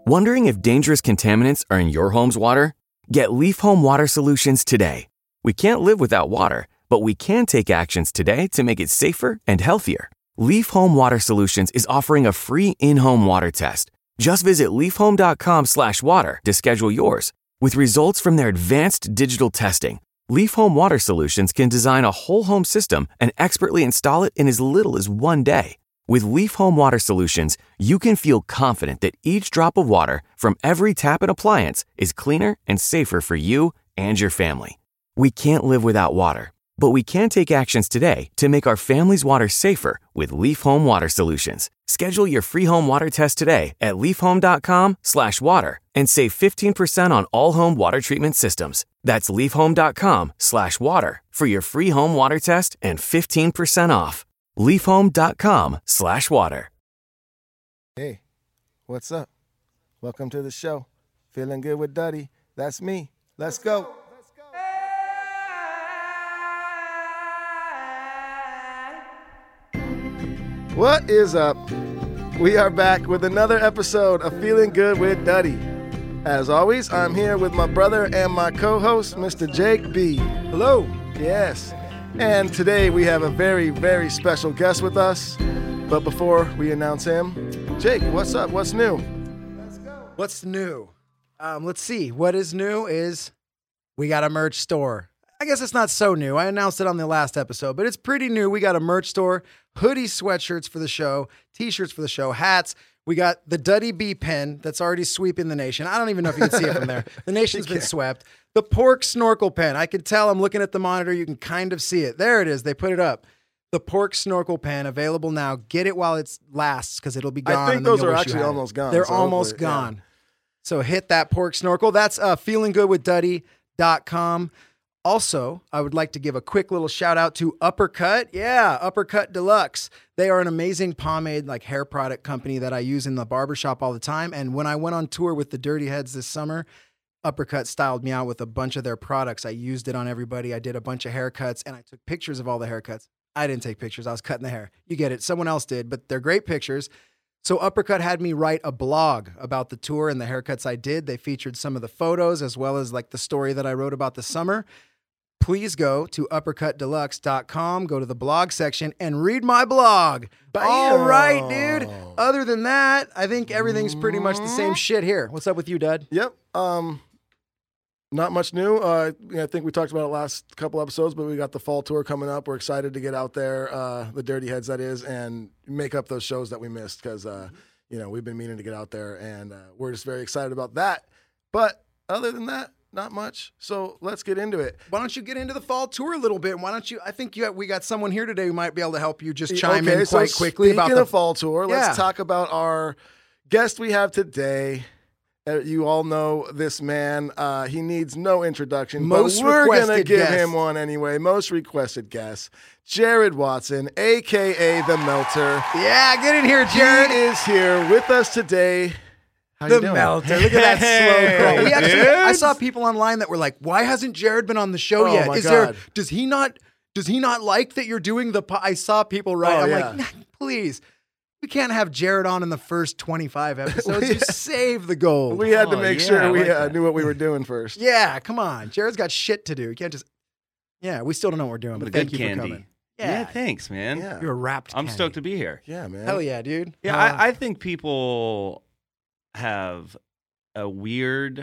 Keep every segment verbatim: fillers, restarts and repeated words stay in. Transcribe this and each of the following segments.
Wondering if dangerous contaminants are in your home's water? Get Leaf Home Water Solutions today. We can't live without water, but we can take actions today to make it safer and healthier. Leaf Home Water Solutions is offering a free in-home water test. Just visit leafhome.com slash water to schedule yours. With results from their advanced digital testing, Leaf Home Water Solutions can design a whole home system and expertly install it in as little as one day. With Leaf Home Water Solutions, you can feel confident that each drop of water from every tap and appliance is cleaner and safer for you and your family. We can't live without water, but we can take actions today to make our family's water safer with Leaf Home Water Solutions. Schedule your free home water test today at leafhome.com slash water and save fifteen percent on all home water treatment systems. That's leafhome.com slash water for your free home water test and fifteen percent off. leafhome.com slash water. Hey, what's up? Welcome to the show. Feeling good with Duddy. That's me. Let's go. What is up? We are back with another episode of Feeling Good with Duddy. As always, I'm here with my brother and my co-host, Mister Jake B. Hello. Yes. And today we have a very, very special guest with us. But before we announce him, Jake, what's up? What's new? Let's go. What's new? Um, let's see. What is new is we got a merch store. I guess it's not so new. I announced it on the last episode, but it's pretty new. We got a merch store, hoodies, sweatshirts for the show, t-shirts for the show, hats. We got the Duddy B pen that's already sweeping the nation. I don't even know if you can see it from there. The nation's been swept. The Pork Snorkel pen. I can tell. I'm looking at the monitor. You can kind of see it. There it is. They put it up. The Pork Snorkel pen available now. Get it while it lasts because it'll be gone. I think those are actually almost gone. They're so almost gone. Yeah. So hit that Pork Snorkel. That's uh, feeling good with duddy dot com. Also, I would like to give a quick little shout out to Uppercut. Yeah, Uppercut Deluxe. They are an amazing pomade, like hair product company that I use in the barbershop all the time. And when I went on tour with the Dirty Heads this summer, Uppercut styled me out with a bunch of their products. I used it on everybody. I did a bunch of haircuts and I took pictures of all the haircuts. I didn't take pictures. I was cutting the hair. You get it. Someone else did, but they're great pictures. So Uppercut had me write a blog about the tour and the haircuts I did. They featured some of the photos as well as like the story that I wrote about the summer. Please go to uppercut deluxe dot com, go to the blog section, and read my blog. Bam. All right, dude. Other than that, I think everything's pretty much the same shit here. What's up with you, Dud? Yep. Um, not much new. Uh, I think we talked about it last couple episodes, but we got the fall tour coming up. We're excited to get out there, uh, the Dirty Heads, that is, and make up those shows that we missed because, uh, you know, we've been meaning to get out there, and uh, we're just very excited about that. But other than that, not much. So let's get into it. Why don't you get into the fall tour a little bit? Why don't you? I think you have, we got someone here today who might be able to help you just chime okay, in so quite quickly about the fall tour. Yeah. Let's talk about our guest we have today. Uh, you all know this man. Uh, he needs no introduction. Most but we're requested gonna give guest. him one anyway. Most requested guest, Jared Watson, aka the Melter. Yeah, get in here, Jared. He is here with us today. How the you doing? Melter. Look at that Hey, slow crawl. We actually, I dudes. saw people online that were like, "Why hasn't Jared been on the show Oh, yet? my Is God. there? Does he not? Does he not like that you're doing the?" Po-? I saw people write. Oh, I'm yeah. like, nah, please, we can't have Jared on in the first twenty-five episodes. We- Just save the gold. We had to Oh, make yeah, sure I we like uh, that. knew what we were doing first. Yeah, come on. Jared's got shit to do. You can't just. Yeah, we still don't know what we're doing, The but thank good you candy. for coming. Yeah, Yeah, thanks, man. Yeah. you're wrapped. I'm candy. stoked to be here. Yeah, man. Hell yeah, dude. Yeah, Uh, I, I think people have a weird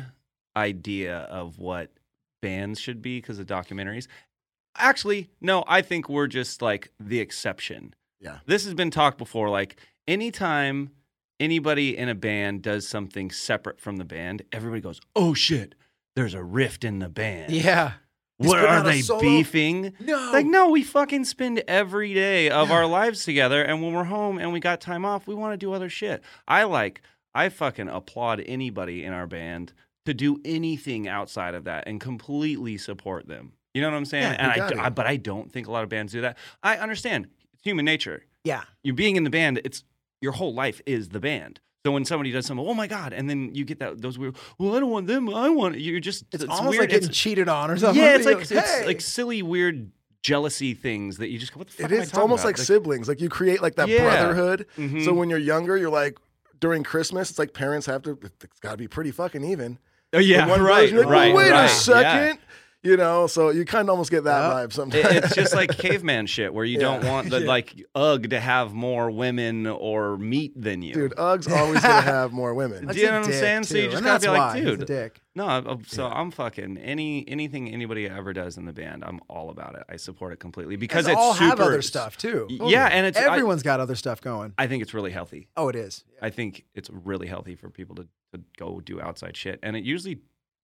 idea of what bands should be because of documentaries. Actually, no, I think we're just like the exception. Yeah. This has been talked before. Like anytime anybody in a band does something separate from the band, everybody goes, "Oh shit, there's a rift in the band." yeah. He's What putting are out a they solo- beefing? No. Like, no, we fucking spend every day of Yeah. our lives together, and when we're home and we got time off, we want to do other shit. I like, I fucking applaud anybody in our band to do anything outside of that and completely support them. You know what I'm saying? Yeah, and you I, got it. I, but I don't think a lot of bands do that. I understand it's human nature. Yeah. You being in the band, it's your whole life is the band. So when somebody does something, oh my god, and then you get that those weird. Well, I don't want them. I want you're just. It's, it's almost weird. like getting It's- cheated on or something. yeah, it's You're like "Hey." it's like silly, weird jealousy things that you just go, what the fuck It am I is. It's talking almost about? like siblings. Like you create like that Yeah. brotherhood. Mhm. So when you're younger, you're like during Christmas, it's like parents have to, it's got to be pretty fucking even. Oh, yeah, One right, version, like, right, well, wait right, a second. yeah. You know, so you kind of almost get that Yep. vibe sometimes. It- It's just like caveman shit where you don't Yeah. want the Yeah. like Ugg to have more women or meat than you. Dude, Ugg's always going to have more women. Do you know what I'm saying? So you just and gotta that's be like, why he's a dude. dick. No, I- I- so I'm fucking any anything anybody ever does in the band. I'm all about it. I support it completely because Because it's all super. have other stuff too. Y- Yeah, and it's I- Everyone's got other stuff going. I think it's really healthy. Oh, it is. I think it's really healthy for people to, to go do outside shit, and it usually,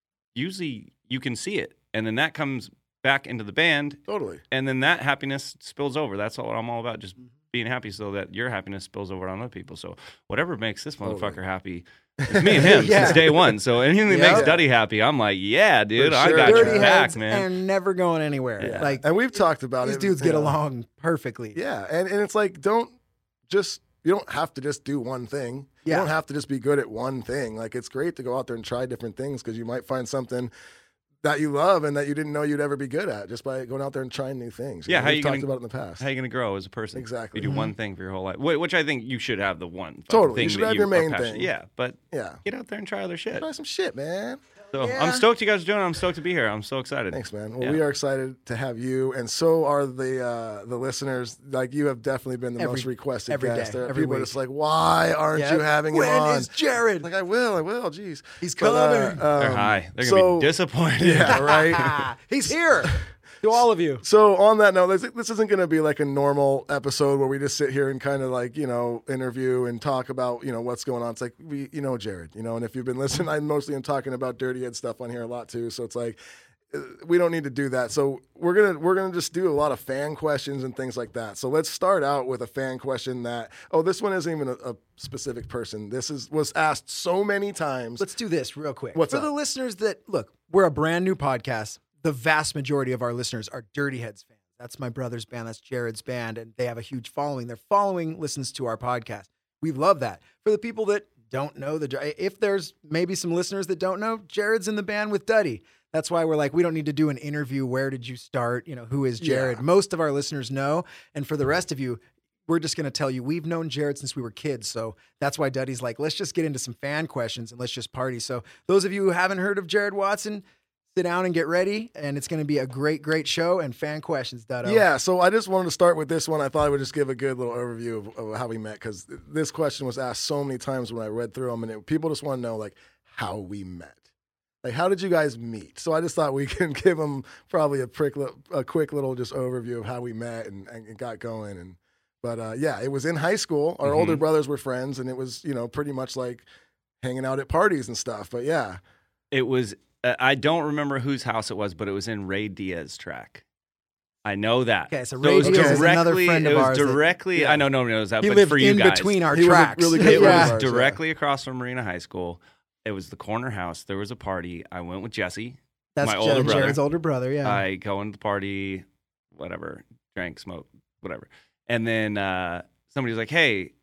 usually you can see it, and then that comes back into the band, Totally. and then that happiness spills over. That's all I'm all about, just being happy, so that your happiness spills over on other people. So whatever makes this motherfucker Totally. happy, it's me and him Yeah. since day one. So anything that Yeah. makes Duddy happy, I'm like, yeah, dude, For I sure. got Dirty your back, heads man. are never going anywhere. Yeah. Like And we've talked about these it. dudes you get know. along perfectly. Yeah, and, and it's like, don't just, you don't have to just do one thing. Yeah. You don't have to just be good at one thing. Like, it's great to go out there and try different things because you might find something that you love and that you didn't know you'd ever be good at just by going out there and trying new things. Yeah, know, how we've you talked gonna- about it in the past. How you gonna grow as a person? Exactly. You do Mm-hmm. one thing for your whole life, Wh- which I think you should have the one fucking Totally. thing You should that have your are main passionate- thing. Yeah, but Yeah. get out there and try other shit. Try some shit, man. So Yeah. I'm stoked you guys are doing it. I'm stoked to be here. I'm so excited. Thanks, man. Well, Yeah. we are excited to have you, and so are the uh, the listeners. Like, you have definitely been the Every- most requested every guest. day, There are every people are week. just like, why aren't Yeah. you having When him on? is Jared? Like, I will, I will. Jeez, He's But, uh, coming. They're um, high. They're so- gonna be disappointed. Yeah, right. Ah, he's here. To all of you. So on that note, this, this isn't going to be like a normal episode where we just sit here and kind of like, you know, interview and talk about, you know, what's going on. It's like, we, you know, Jared, you know, and if you've been listening, I mostly am talking about Dirty Ed stuff on here a lot too. So it's like, uh, we don't need to do that. So we're going to, we're going to just do a lot of fan questions and things like that. So let's start out with a fan question that, oh, this one isn't even a, a specific person. This is, was asked so many times. Let's do this real quick. What's For up? the listeners that, look, we're a brand new podcast. The vast majority of our listeners are Dirty Heads fans. That's my brother's band. That's Jared's band. And they have a huge following. Their following listens to our podcast. We love that. For the people that don't know, the if there's maybe some listeners that don't know, Jared's in the band with Duddy. That's why we're like, we don't need to do an interview. Where did you start? You know, who is Jared? Yeah. Most of our listeners know. And for the rest of you, we're just going to tell you, we've known Jared since we were kids. So that's why Duddy's like, let's just get into some fan questions and let's just party. So those of you who haven't heard of Jared Watson, sit down and get ready. And it's going to be a great, great show and fan questions, Duddo. Yeah, so I just wanted to start with this one. I thought I would just give a good little overview of, of how we met because this question was asked so many times when I read through them, and it, people just want to know like how we met. Like, how did you guys meet? So I just thought we can give them probably a, prick, li- a quick little just overview of how we met and, and got going. And but uh, yeah, it was in high school. Our Mhm. older brothers were friends, and it was you know pretty much like hanging out at parties and stuff. But yeah, It was. Uh, I don't remember whose house it was, but it was in Ray Diaz track. I know that. Okay, so it Ray was Diaz is another directly- friend of It was ours that- directly. yeah. I know nobody knows that, He but lived for you in guys, between our He was a tracks. really good it friend yeah. of ours. was directly across from Marina High School. It was the corner house. There was a party. I went with Jesse. That's my Jared- older brother. Jared's older brother. Yeah. I go into the party, whatever, drank, smoked, whatever. And then uh, somebody was like, hey,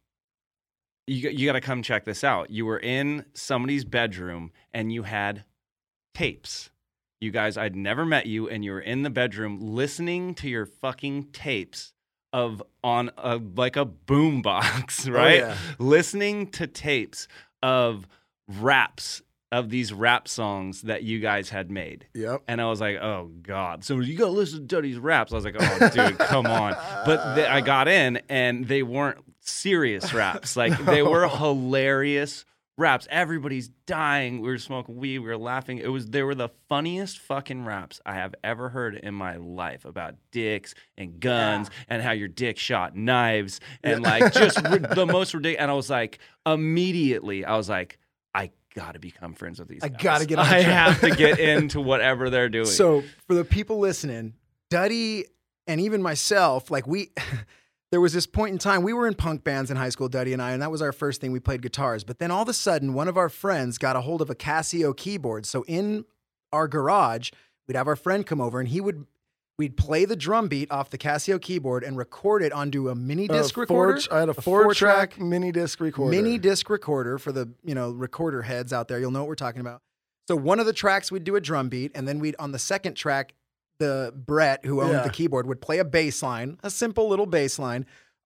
you, you got to come check this out. You were in somebody's bedroom and you had tapes. You guys, I'd never met you, and you were in the bedroom listening to your fucking tapes of on a like a boom box, right? yeah. Listening to tapes of raps of these rap songs that you guys had made. yep. And I was like, oh, God. So you got to listen to Duddy's raps. I was like, oh, dude, come on. But th- I got in, and they weren't serious raps. Like, they were hilarious raps. Everybody's dying. We were smoking weed. We were laughing. It was They were the funniest fucking raps I have ever heard in my life about dicks and guns and how your dick shot knives and, like, just ri- the most ridiculous. And I was like, immediately, I was like, I got to become friends with these I guys. gotta get on the I track. have to get into whatever they're doing. So for the people listening, Duddy and even myself, like we, there was this point in time, we were in punk bands in high school, Duddy and I, and that was our first thing. We played guitars. But then all of a sudden, one of our friends got a hold of a Casio keyboard. So in our garage, we'd have our friend come over and he would, we'd play the drum beat off the Casio keyboard and record it onto a mini disc Uh, recorder. four, I had a, a four-track four-track mini disc recorder. mini disc recorder for the, you know, recorder heads out there. You'll know what we're talking about. So one of the tracks we'd do a drum beat, and then we'd on the second track, the Brett who owned Yeah. the keyboard would play a bass line, a simple little bass line.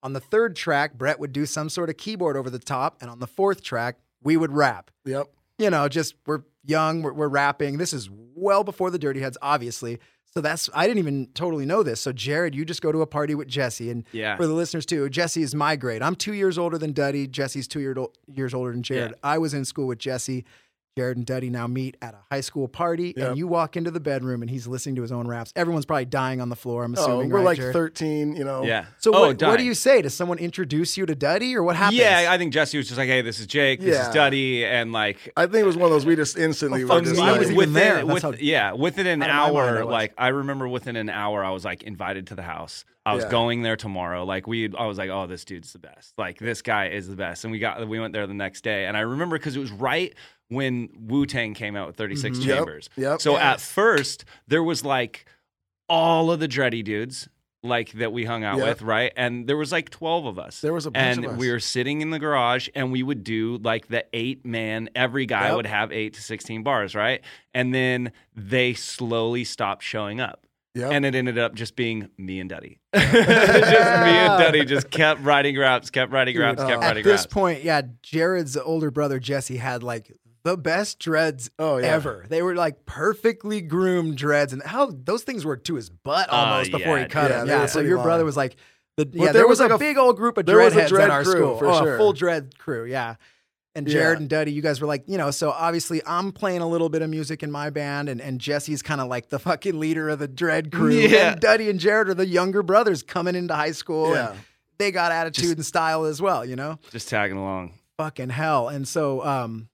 On the third track, Brett would do some sort of keyboard over the top. And on the fourth track, we would rap. Yep. You know, just we're young, we're, we're rapping. This is well before the Dirty Heads, obviously. So that's, I didn't even totally know this. So Jared, you just go to a party with Jesse. And Yeah. for the listeners too, Jesse is my grade. I'm two years older than Duddy. Jesse's two year, years older than Jared. Yeah. I was in school with Jesse. Jared and Duddy now meet at a high school party, Yep. and you walk into the bedroom and he's listening to his own raps. Everyone's probably dying on the floor, I'm Oh, assuming. we're right, like Jared? thirteen, you know. Yeah. So oh, what, what dying. do you say? Does someone introduce you to Duddy, or what happens? Yeah, I think Jesse was just like, "Hey, this is Jake. This Yeah. is Duddy," and like, I think it was one of those we just instantly Oh, were fuck just me. I like, was even within, there. That's with, how- yeah, within an out of my mind I hour, was. like I remember within an hour, I was like invited to the house. I was Yeah. going there tomorrow. Like we, I was like, "Oh, this dude's the best. Like this guy is the best." And we got, we went there the next day, and I remember because it was right when Wu-Tang came out with thirty-six Mhm. Yep, Chambers. yep. So Yes. at first there was like all of the Dreddy dudes like that we hung out Yep. with, right? And there was like twelve of us. There was a bunch and of us. we were sitting in the garage, and we would do like the eight man. Every guy Yep. would have eight to sixteen bars, right? And then they slowly stopped showing up. Yep. And it ended up just being me and Duddy. just me and Duddy just kept writing raps, kept writing raps, Dude, kept uh, At writing this raps. point, yeah, Jared's older brother, Jesse, had like the best dreads Oh, yeah. ever. They were like perfectly groomed dreads, and how those things were to his butt Uh, almost before he yeah, cut yeah, them. they Yeah, were so pretty your long. brother was like, the, yeah, there there was was, like a a- big old group of there was a dreadheads dread at our crew, school. for Oh, sure. A full dread crew, yeah. And Jared Yeah. and Duddy, you guys were like, you know, so obviously I'm playing a little bit of music in my band, and, and Jesse's kind of like the fucking leader of the dread crew. Yeah. And Duddy and Jared are the younger brothers coming into high school. Yeah. And they got attitude Just- and style as well, you know? Just tagging along. Fucking hell. And so um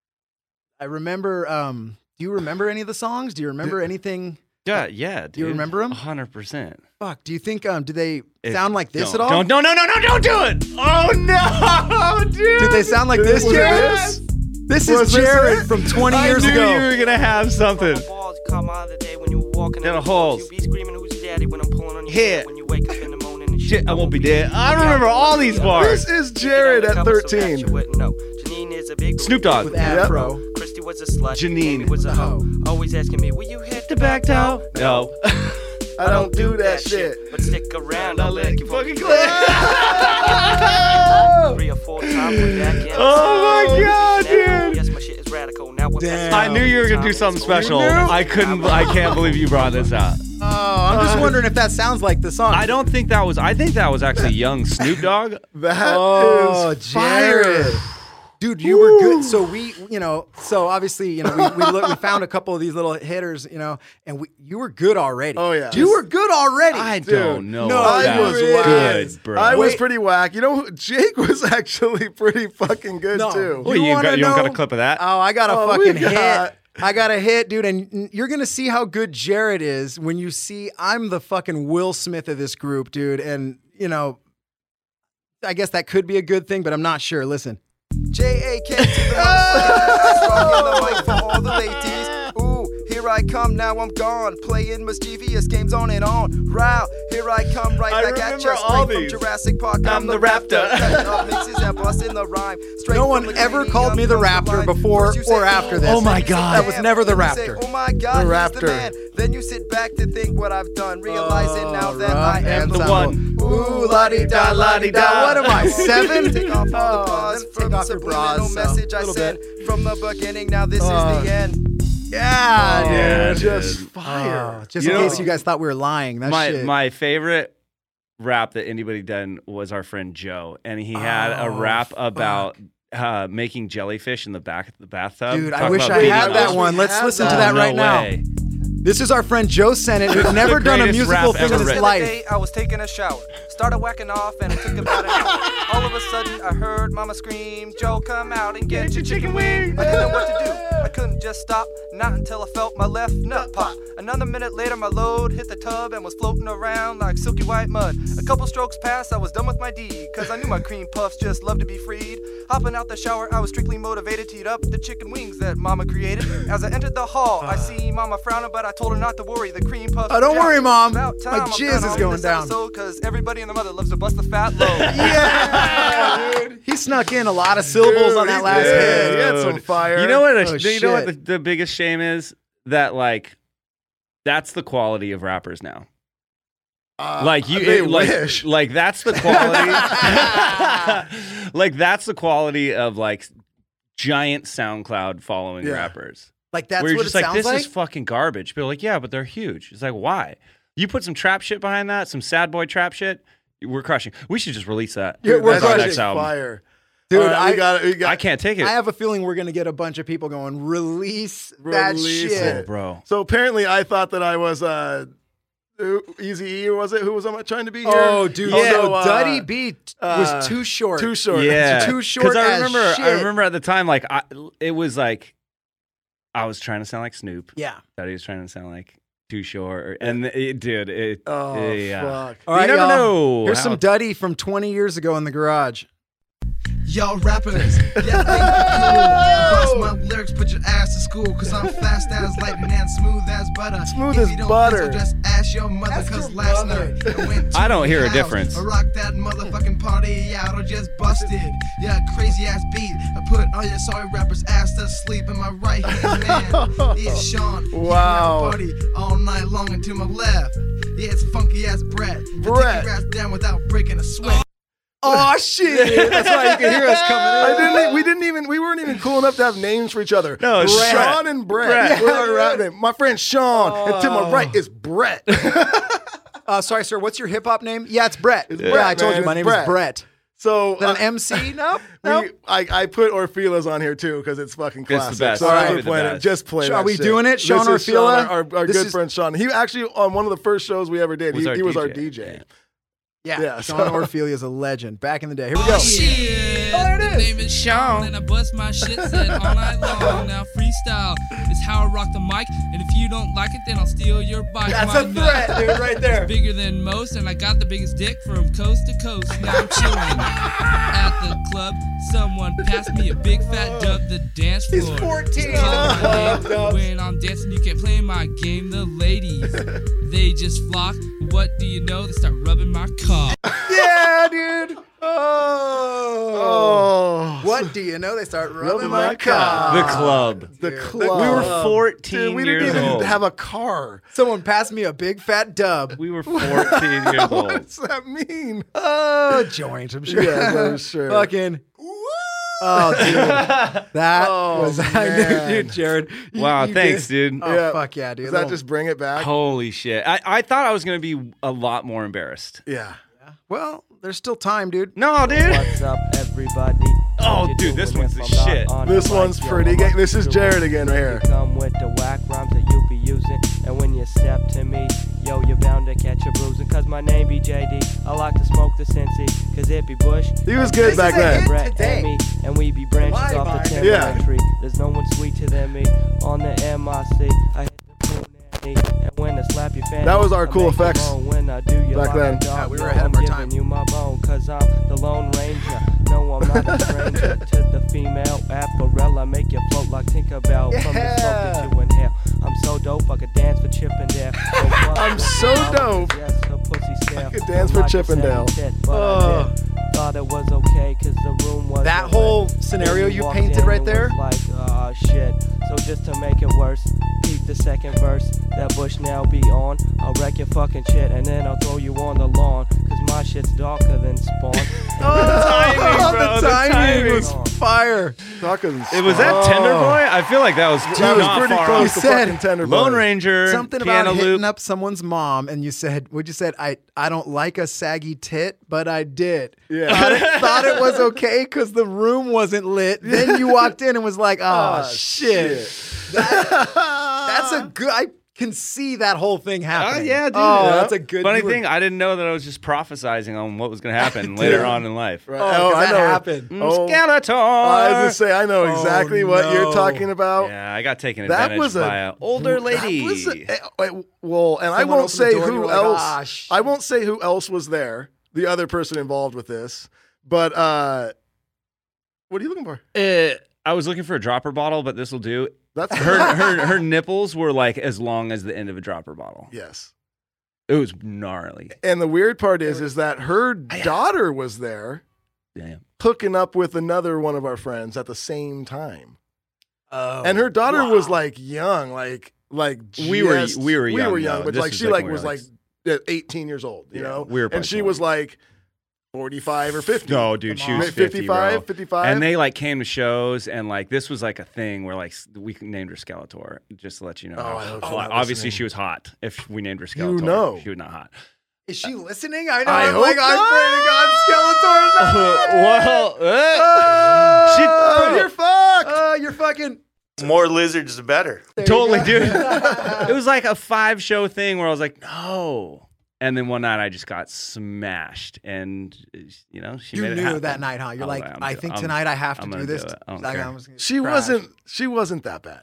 I remember um do you remember any of the songs? Do you remember anything? Yeah, yeah. Dude. Do you remember 'em? A hundred percent. Fuck. Do you think um did they If- sound like this don't, at all? Don't, no, no, no, no, don't do it. Oh no, dude. Did they sound like this, Was it Jared? this? This Was is this Jared it? from twenty I years knew ago. you were gonna have something. Down the halls. You be screaming, who's your daddy when I'm pulling on your Hit. hair when you wake up in the morning and Shit, I won't be dead. I remember all these bars. This is Jared at thirteen. No, Janine is a big Snoop Dogg. With Afro. Christy was a slut. Janine. Amy was a The hoe. hoe. Always asking me, will you hit the back back toe? No. I don't do that shit. But stick around, I'll I'll let let you you fucking fucking click. Three or four times we're back in. Oh my God, dude. Yes, my shit is radical. Now we're Damn. past I knew you were gonna do something special. I couldn't. I can't believe you brought this out. Oh, I'm just wondering if that sounds like the song. I don't think that was. I think that was actually young Snoop Dogg. That Oh, is fire. Jared. Dude, you were good. So we, you know, so obviously, you know, we we, look, we found a couple of these little hitters, you know, and we, you were good already. Oh, yeah. You were good already. I Dude, don't know. no, if I that was really whack. good, bro. I was Wait. pretty whack. You know, who- Jake was actually pretty fucking good No. too. Well, You you, wanna got, you don't got a know- clip of that? Oh, I got a Oh, we fucking got- hit. I got a hit, dude, and you're gonna see how good Jared is when you see I'm the fucking Will Smith of this group, dude. And you know, I guess that could be a good thing, but I'm not sure. Listen. J A K to the motherfucking rocking the mic for all the ladies. Ooh, here I come, now I'm gone. Playing mischievous games on and on. Row, here I come right I back at remember you. all Straight these. from Jurassic Park, I'm, I'm the the raptor. raptor. Cutting up mixes and busting the rhyme. Straight No from one the ever greedy called me the young Raptor line. before First you or say, after ooh, this. Oh my then you say, God. That was damn. never the Then you say, Raptor. oh my God, The he's the Raptor. man. Then you sit back to think what I've done, realizing now that rough I am and the tumble. one. Ooh, la-di-da, la-di-da. What am I, seven? Take off all Oh, the bras then from take off your subliminal bras, so, message I little sent bit. from the beginning. Now this Uh, is the end. Yeah, Yeah, dude. Just dude. fire. Oh, just You in know- case you guys thought we were lying. That my shit. my favorite rap that anybody done was our friend Joe, and he had a Oh, rap about uh, making jellyfish in the back of the bathtub. Dude, I Talk wish about I beating had up- that wish one. we Let's had listen that. to that Oh, right no now. way. This is our friend Joe Sennett, who's never done a greatest musical rap thing in ever his written. The life. day I was taking a shower, started whacking off, and it took about an hour. All of a sudden, I heard Mama scream, "Joe, come out and get your chicken wing!" I didn't know what to do. I couldn't just stop, not until I felt my left nut pop. Another minute later, my load hit the tub and was floating around like silky white mud. A couple strokes passed, I was done with my deed, cause I knew my cream puffs just loved to be freed. Hopping out the shower, I was strictly motivated to eat up the chicken wings that Mama created. As I entered the hall, I see Mama frowning, but I told her not to worry. The cream puffs. Oh, don't were down. worry, Mom. About My time I'm jizz done is on going this down. episode, cause everybody and the mother loves to bust the fat load. Yeah, dude. He snuck in a lot of syllables Dude, on that he last did. hit. He had some fire. You know what? Oh, you know what the, shit. the biggest shame is that like that's the quality of rappers now. Uh, Like you, they it- like, wish. like that's the quality. Like that's the quality of like giant SoundCloud following Yeah. rappers. Like that's where you're what just it like, sounds this like. is fucking garbage. People are like, yeah, but they're huge. It's like, why? You put some trap shit behind that, some sad boy trap shit. We're crushing. We should just release that. Yeah, we're That's our crushing. next album. Fire. Dude, All right, I- we got it. We got I can't take it. I have a feeling we're gonna get a bunch of people going, release, that Release shit. oh, bro. So apparently, I thought that I was uh, Easy E, or was it? Who was I trying to be here? Oh, dude. Also, so uh, Duddy B t- uh, was too short. Too short. Yeah, too short I as remember, I shit. remember at the time, like I, it was like I was trying to sound like Snoop. Yeah. That he was trying to sound like Too Short, or, and it did. It, Oh, yeah. fuck. All right, you never y'all. know. Here's how- some Duddy from twenty years ago in the garage. Y'all rappers, yeah, think you're cool. Bust my lyrics, put your ass to school. Cause I'm fast as lightning and smooth as butter. Smooth if as you don't butter. Think so, just ask your mother. Ask Cause your last mother. night I went to I don't hear your a house. difference. I rocked that motherfucking party out or just busted. Yeah, crazy ass beat. I put all your sorry rappers' ass to sleep in my right hand, man. Yeah, Sean. Wow. Party all night long and to my left. Yeah, it's funky ass Brett. Brett. Take your ass down without breaking a sweat. Oh shit! That's why you can hear us coming in. I didn't. e- We didn't even. We weren't even cool enough to have names for each other. No, it's Sean Brett. and Brett. Brett. We're our rap name. My friend Sean, and to my right is Brett. Uh, sorry, sir. What's your hip hop name? Yeah, it's Brett. It's yeah, Brett, I told man. you my It's name Brett. is Brett. So Is that uh, an M C? Nope. we, Nope. I, I put Orfila's on here too because it's fucking the classic. best. So All I right. would play The it. best. Just play Are that we shit. doing it? Sean This is Orfila? Sean, our, our This good is- friend Sean. He actually on one of the first shows we ever did. Was He, our he was our D J. D J. Yeah, Yeah, Sean so- Orfilia is a legend. Back in the day. Here we go. Shit. Oh, there it is. The name is Sean, and I bust my shit set all night long. Now freestyle is how I rock the mic, and if you don't like it, then I'll steal your bike. That's My a threat, nut dude, right there. is bigger than most, and I got the biggest dick from coast to coast. Now I'm chilling at the club. Someone passed me a big fat dub. The dance floor. He's fourteen. is calling my Oh, name. dubs. When I'm dancing, you can't play my game. The ladies, they just flock. What do you know? They start rubbing my cock. Yeah, dude. Oh. Oh, What do you know? They start rubbing, Rubbing my my cock. The club. the Dude. club. We were fourteen Dude, we years didn't even old. have a car. Someone passed me a big fat dub. We were fourteen years What old. does that mean? Oh, joint, I'm sure. Yeah, I'm sure. Fucking. Oh, dude. That Oh, was, I man. knew, dude, Jared. you- Wow, you thanks, did- dude. Oh, Yeah. fuck yeah, dude. Does that Little- just bring it back? Holy shit! I, I thought I was gonna be a lot more embarrassed. Yeah. Well, there's still time, dude. No, dude. What's up, everybody? Oh, You dude, doing this it one's the if I'm not shit. on This the one's mic? Yo, pretty I'm gay. up This is to Jared it. again right here. You come with the whack rhymes that you be using, and when you step to me, yo, you're bound to catch a bruising. Cause my name be J D. I like to smoke the Cincy, cause it be Bush. He was This good is back a then. hit. Brett today. and me, and we be branches Why, off the Mark? timber Yeah. tree. There's no one sweeter than me on the M I C. I hit the pool nanny, and when I slap your fanny, That was our I cool make you effects moan. When I do you back like then. a dog, Yeah, we were no, ahead of I'm our giving time. you my bone, cause I'm the Lone Ranger. No, I'm not a stranger to the female apparel. Make you float like Tinkerbell from the smoke that you inhale. I'm so dope, I could dance for Chippendale. I'm so dope. Yes, her pussy stale. I could dance for Like a Chippendale. seven tit, but I Oh. did. Thought it was okay, cause the room was That whole scenario you walked painted in right and there? was like, oh shit. So just to make it worse, peep the second verse. That bush now be on. I'll wreck your fucking shit and then I'll throw you on the lawn. Cause my shit's darker than spawn. Oh, timing, bro, the the timing timing. was fire. Talking. It was that Tender Boy? I feel like that was That was not pretty far close off. to You said fucking Tender Boy. Lone Ranger, Something piano about hitting loop. up someone's mom, and you said, "What'd you said? I I don't like a saggy tit, but I did. Yeah. thought it, thought it was okay because the room wasn't lit. Then you walked in and was like, oh, Ah, shit. That- that's a good. I can see that whole thing Oh, happening. yeah, dude. Oh, Yeah. that's a good. Funny you were- thing, I didn't know that I was just prophesizing on what was going to happen later on in life. Right. Oh, 'cause I that know. happened. Oh, Skeletor. I was gonna say I know Oh, exactly what you're no. talking about. Yeah, I got taken That advantage was a by an older that lady. was a- eh, eh, well, and I Someone won't opened the say door and you who were like, else. "Ah, shit." I won't say who else was there. The other person involved with this, but uh, what are you looking for? Uh, I was looking for a dropper bottle, but this will do. That's Her, her her nipples were like as long as the end of a dropper bottle. yes. It was gnarly. And the weird part is, is that her daughter was there Damn. hooking up with another one of our friends at the same time, Oh, and her daughter wow. was like young, like like We were- just- we were we young, were young, though. but This like was she like like when we was were, like like, at eighteen years old, you Yeah, know? we were and probably she was like forty-five or fifty. No, dude, she Come was on. fifty, fifty-five, bro. fifty-five. And they like came to shows, and like this was like a thing where like s- we named her Skeletor, just to let you know. Oh, I hope she's Well, not obviously listening. she was hot. If we named her Skeletor, know. she was not hot. Is she listening? I know. I I'm hope like, I not. pray to God, Skeletor's not. well, uh, she Oh, you're fucked. Oh, you're fucking. More lizards, the better. There you totally, go. dude. It was like a five show thing where I was like, no. And then one night I just got smashed, and you know she You made it knew happen. that night, huh? You're I was like, I'm I do- think I'm- tonight I have to I'm do gonna this. do it. I don't Like, care. I'm just gonna She crash. wasn't. She wasn't that bad.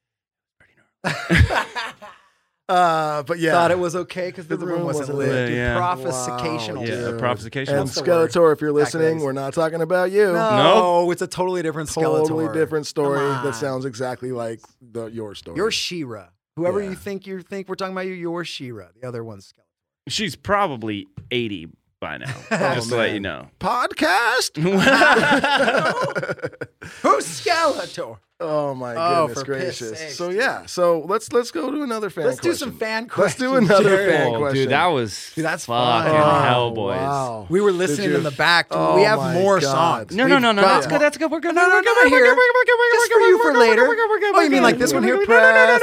Uh, but yeah, Thought it was okay because the, The room room wasn't wasn't lit. lit, Dude, yeah. Prophesicational. Wow, Yeah, dude. prophesication. And What's the word? Skeletor, if you're listening, Exactly. we're not talking about you. No, it's a totally different Skeletor. Totally different story Come on. that sounds exactly like the your story. You're She-Ra. Whoever Yeah. you think you think we're talking about you, you're She-Ra. The other one's Skeletor. She's probably eighty by now. Oh, just to let man. you know. podcast. Who's Skeletor? Oh my Oh, goodness for piss gracious! sakes, so dude. yeah, so let's let's go to another fan. Let's do question. some fan Let's do questions, another Jared. fan Oh, question. dude, that was Dude, that's fucking fun. hell, Oh, boys. wow. We were listening you- in the back. Oh we have my more God. songs. No, no, We've no, no. got That's more. good. That's good. We're good. No, no, We're no, good. here. We're good. We're good. We're good. Just We're for good. you We're for good. later. We're good. We're good. Oh, you mean like this one here? Press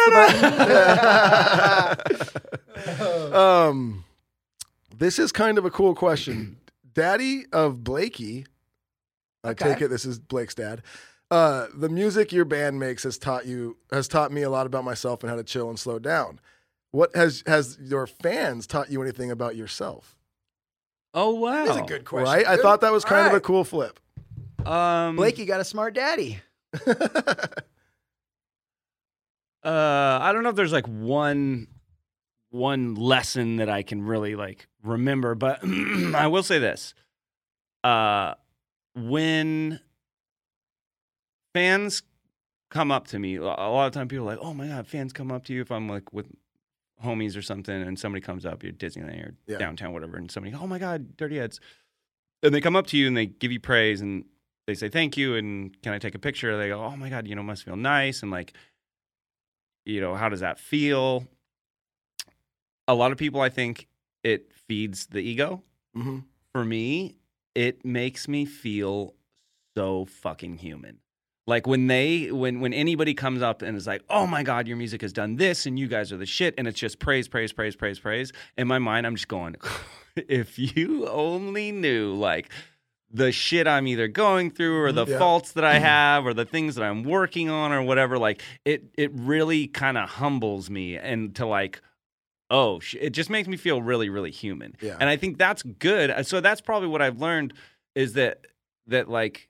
the button. Um, this is kind of a cool question. Daddy of Blakey, I Okay. take it this is Blake's dad. Uh, the music your band makes has taught you has taught me a lot about myself and how to chill and slow down. What has has your fans taught you anything about yourself? Oh wow. That's a good question. Right? I Good. thought that was kind All of a right. cool flip. Um, Blakey got a smart daddy. Uh, I don't know if there's like one one lesson that I can really like remember, but I will say this: uh, when fans come up to me, a lot of time people are like, "Oh my god!" Fans come up to you if I'm like with homies or something, and somebody comes up, you're Disneyland or Yeah. downtown, whatever, and somebody, "Oh my god, Dirty Heads," and they come up to you and they give you praise and they say thank you and can I take a picture? They go, "Oh my god, you know, must feel nice," and like, you know, how does that feel? A lot of people, I think, it feeds the ego. Mm-hmm. For me, it makes me feel so fucking human. Like when they, when when anybody comes up and is like, "Oh my god, your music has done this, and you guys are the shit," and it's just praise, praise, praise, praise, praise. In my mind, I'm just going, if you only knew, like, the shit I'm either going through or the Yeah. faults that I have or the things that I'm working on or whatever, like it it really kind of humbles me and to like, oh, sh- it just makes me feel really, really human. Yeah. And I think that's good. So that's probably what I've learned is that that like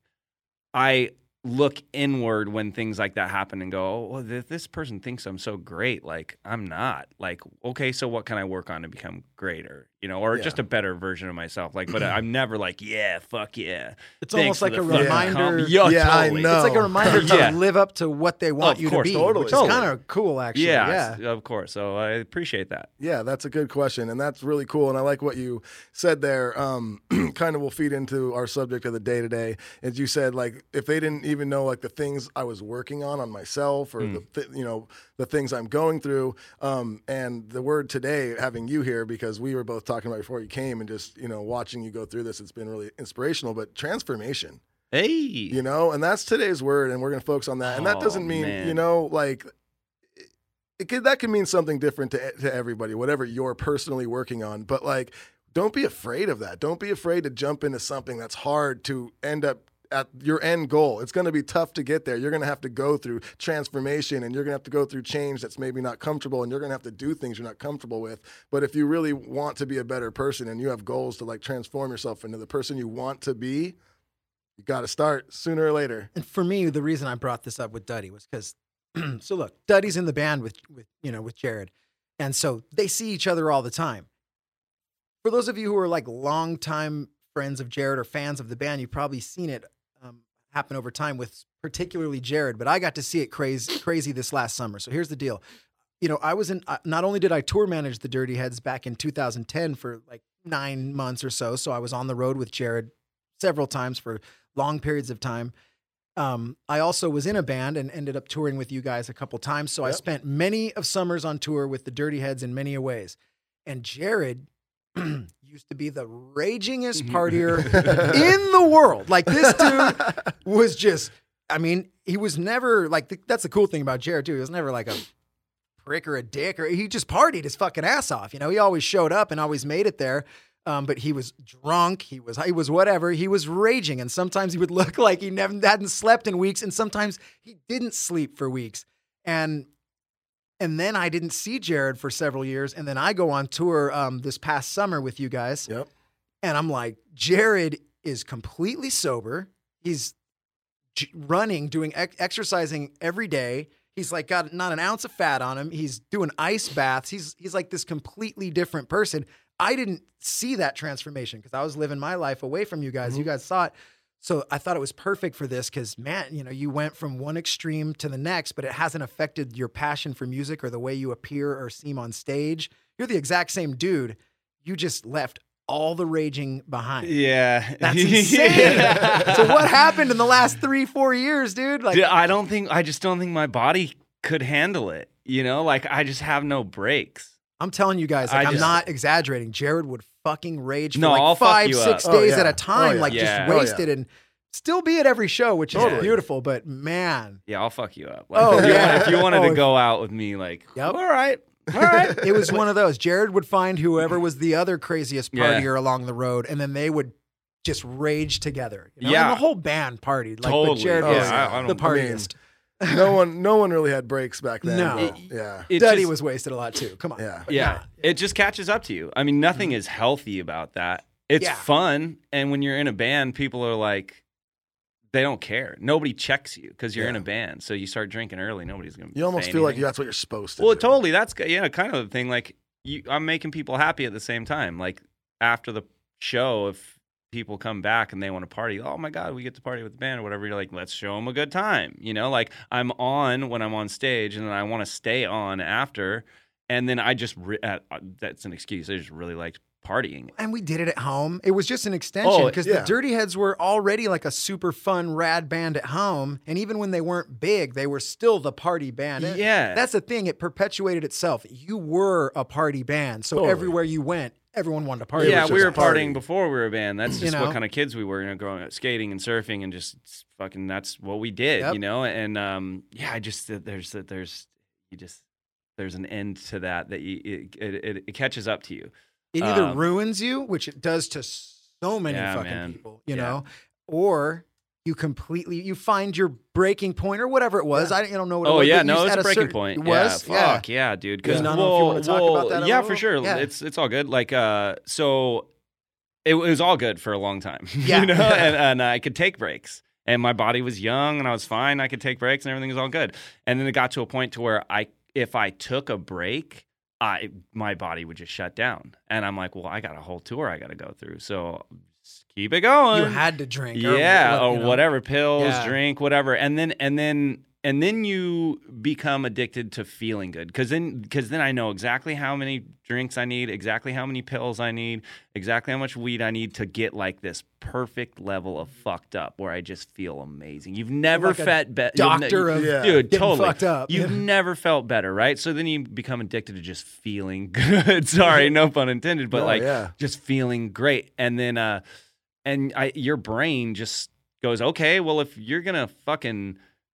I look inward when things like that happen and go, oh, well, th- this person thinks I'm so great. Like, I'm not. Like, okay, so what can I work on to become greater? You know, or Yeah. just a better version of myself. Like, but I'm never like, yeah, fuck yeah. It's Thanks almost like for a the fucking reminder. compliment. Yeah, Yeah, I totally. know. It's like a reminder to Yeah. live up to what they want Of you course, to be, totally. which Totally. is kind of cool, actually. Yeah, Yeah. of course. So I appreciate that. Yeah, that's a good question, and that's really cool. And I like what you said there. Um, kind of will feed into our subject of the day today. As you said, like if they didn't even know like the things I was working on on myself, or the th- you know the things I'm going through. Um, and the word today, having you here because we were both talking about it before you came, and just you know watching you go through this, it's been really inspirational. But transformation. Hey. You know, and that's today's word, and we're going to focus on that. And that Oh, doesn't mean, man. you know, like it, it could, that can mean something different to to everybody, whatever you're personally working on. But like, don't be afraid of that. Don't be afraid to jump into something that's hard to end up at your end goal. It's going to be tough to get there. You're going to have to go through transformation, and you're going to have to go through change that's maybe not comfortable, and you're going to have to do things you're not comfortable with. But if you really want to be a better person and you have goals to like transform yourself into the person you want to be, you got to start sooner or later. And for me, the reason I brought this up with Duddy was because, so look, Duddy's in the band with, with, you know, with Jared. And so they see each other all the time. For those of you who are like longtime friends of Jared or fans of the band, you've probably seen it um, happen over time with particularly Jared, but I got to see it crazy, crazy this last summer. So here's the deal. You know, I was in, uh, not only did I tour manage the Dirty Heads back in two thousand ten for like nine months or so. So I was on the road with Jared several times for long periods of time. Um, I also was in a band and ended up touring with you guys a couple times. So I Yep. spent many of summers on tour with the Dirty Heads in many a ways. And Jared used to be the ragingest partier in the world. Like, this dude was just, I mean, he was never like, the, that's the cool thing about Jared too. He was never like a prick or a dick, or he just partied his fucking ass off. You know, he always showed up and always made it there. Um, but he was drunk. He was, he was whatever. He was raging. And sometimes he would look like he never hadn't slept in weeks. And sometimes he didn't sleep for weeks. And, and then I didn't see Jared for several years. And then I go on tour um, this past summer with you guys. Yep. And I'm like, Jared is completely sober. He's j- running, doing ex- exercising every day. He's like got not an ounce of fat on him. He's doing ice baths. He's he's like this completely different person. I didn't see that transformation because I was living my life away from you guys. Mm-hmm. You guys saw it. So I thought it was perfect for this because, man, you know, you went from one extreme to the next, but it hasn't affected your passion for music or the way you appear or seem on stage. You're the exact same dude. You just left all the raging behind. Yeah. That's insane. So what happened in the last three, four years, dude? Like, Dude, I don't think, I just don't think my body could handle it. You know, like I just have no brakes. I'm telling you guys, like, I I'm just- not exaggerating. Jared would fucking rage for No, like I'll fuck five, you six up. days Oh, yeah. at a time, Oh, yeah. like Yeah. just Oh, yeah. wasted and still be at every show, which is Totally. beautiful. But man, Yeah, I'll fuck you up. Like, Oh, if, you yeah. want, if you wanted Oh, to go out with me, like, Yep. all right, all right. it was one of those. Jared would find whoever was the other craziest Yeah. partier along the road, and then they would just rage together. You know? Yeah. And the whole band partied. Like, Totally. but Jared Oh, was yeah. I- I the don't- I mean, partiest. no one, no one really had breaks back then. No. but, It- yeah. It Duddy just- was wasted a lot too. Come on. Yeah. But Yeah, nah. it just catches up to you. I mean, nothing is healthy about that. It's Yeah. fun, and when you're in a band, people are like, they don't care. Nobody checks you because you're in Yeah. a band. So you start drinking early. Nobody's gonna. You almost say feel like anything. that's what you're supposed to Well, do. totally. That's yeah, kind of the thing. Like you, I'm making people happy at the same time. Like after the show, if people come back and they want to party, oh my god, we get to party with the band or whatever. You're like, let's show them a good time. You know, like I'm on when I'm on stage, and then I want to stay on after, and then I just re- uh, that's an excuse. I just really liked partying. And we did it at home. It was just an extension Oh, because yeah. the Dirty Heads were already like a super fun, rad band at home. And even when they weren't big, they were still the party band. And Yeah. that's the thing. It perpetuated itself. You were a party band. So Totally. everywhere you went, everyone wanted to party. Yeah, was we just were a party. partying before we were a band. That's You just know? what kind of kids we were, you know, growing up, skating and surfing and just fucking. That's what we did, Yep. you know. And um, yeah, I just there's there's you just there's an end to that that you, it, it it catches up to you. It either Um, ruins you, which it does to so many Yeah, fucking man. people, you Yeah. know, or you completely you find your breaking point or whatever it was. I, I don't know what. it Oh was, yeah, but you no, just it's at a breaking certain- point. It was, yeah, fuck yeah, dude. Because I don't know if you wanna talk about that a yeah, little? for sure. Yeah. It's it's all good. Like uh, so it was all good for a long time. Yeah. you know, and, and I could take breaks. And my body was young and I was fine. I could take breaks and everything was all good. And then it got to a point to where I, if I took a break, I my body would just shut down. And I'm like, well, I got a whole tour I got to go through. So just keep it going. You had to drink, or yeah, what- or you know. whatever, pills, Yeah. drink, whatever. And then and then and then you become addicted to feeling good because then because then I know exactly how many drinks I need, exactly how many pills I need, exactly how much weed I need to get like this perfect level of fucked up where I just feel amazing. You've never Like a felt better, doctor of Yeah. dude, getting totally fucked up. You've Yeah. never felt better, right? So then you become addicted to just feeling good. Sorry, no pun intended, but No, like yeah. just feeling great, and then uh, and I your brain just goes, okay, well if you're gonna fucking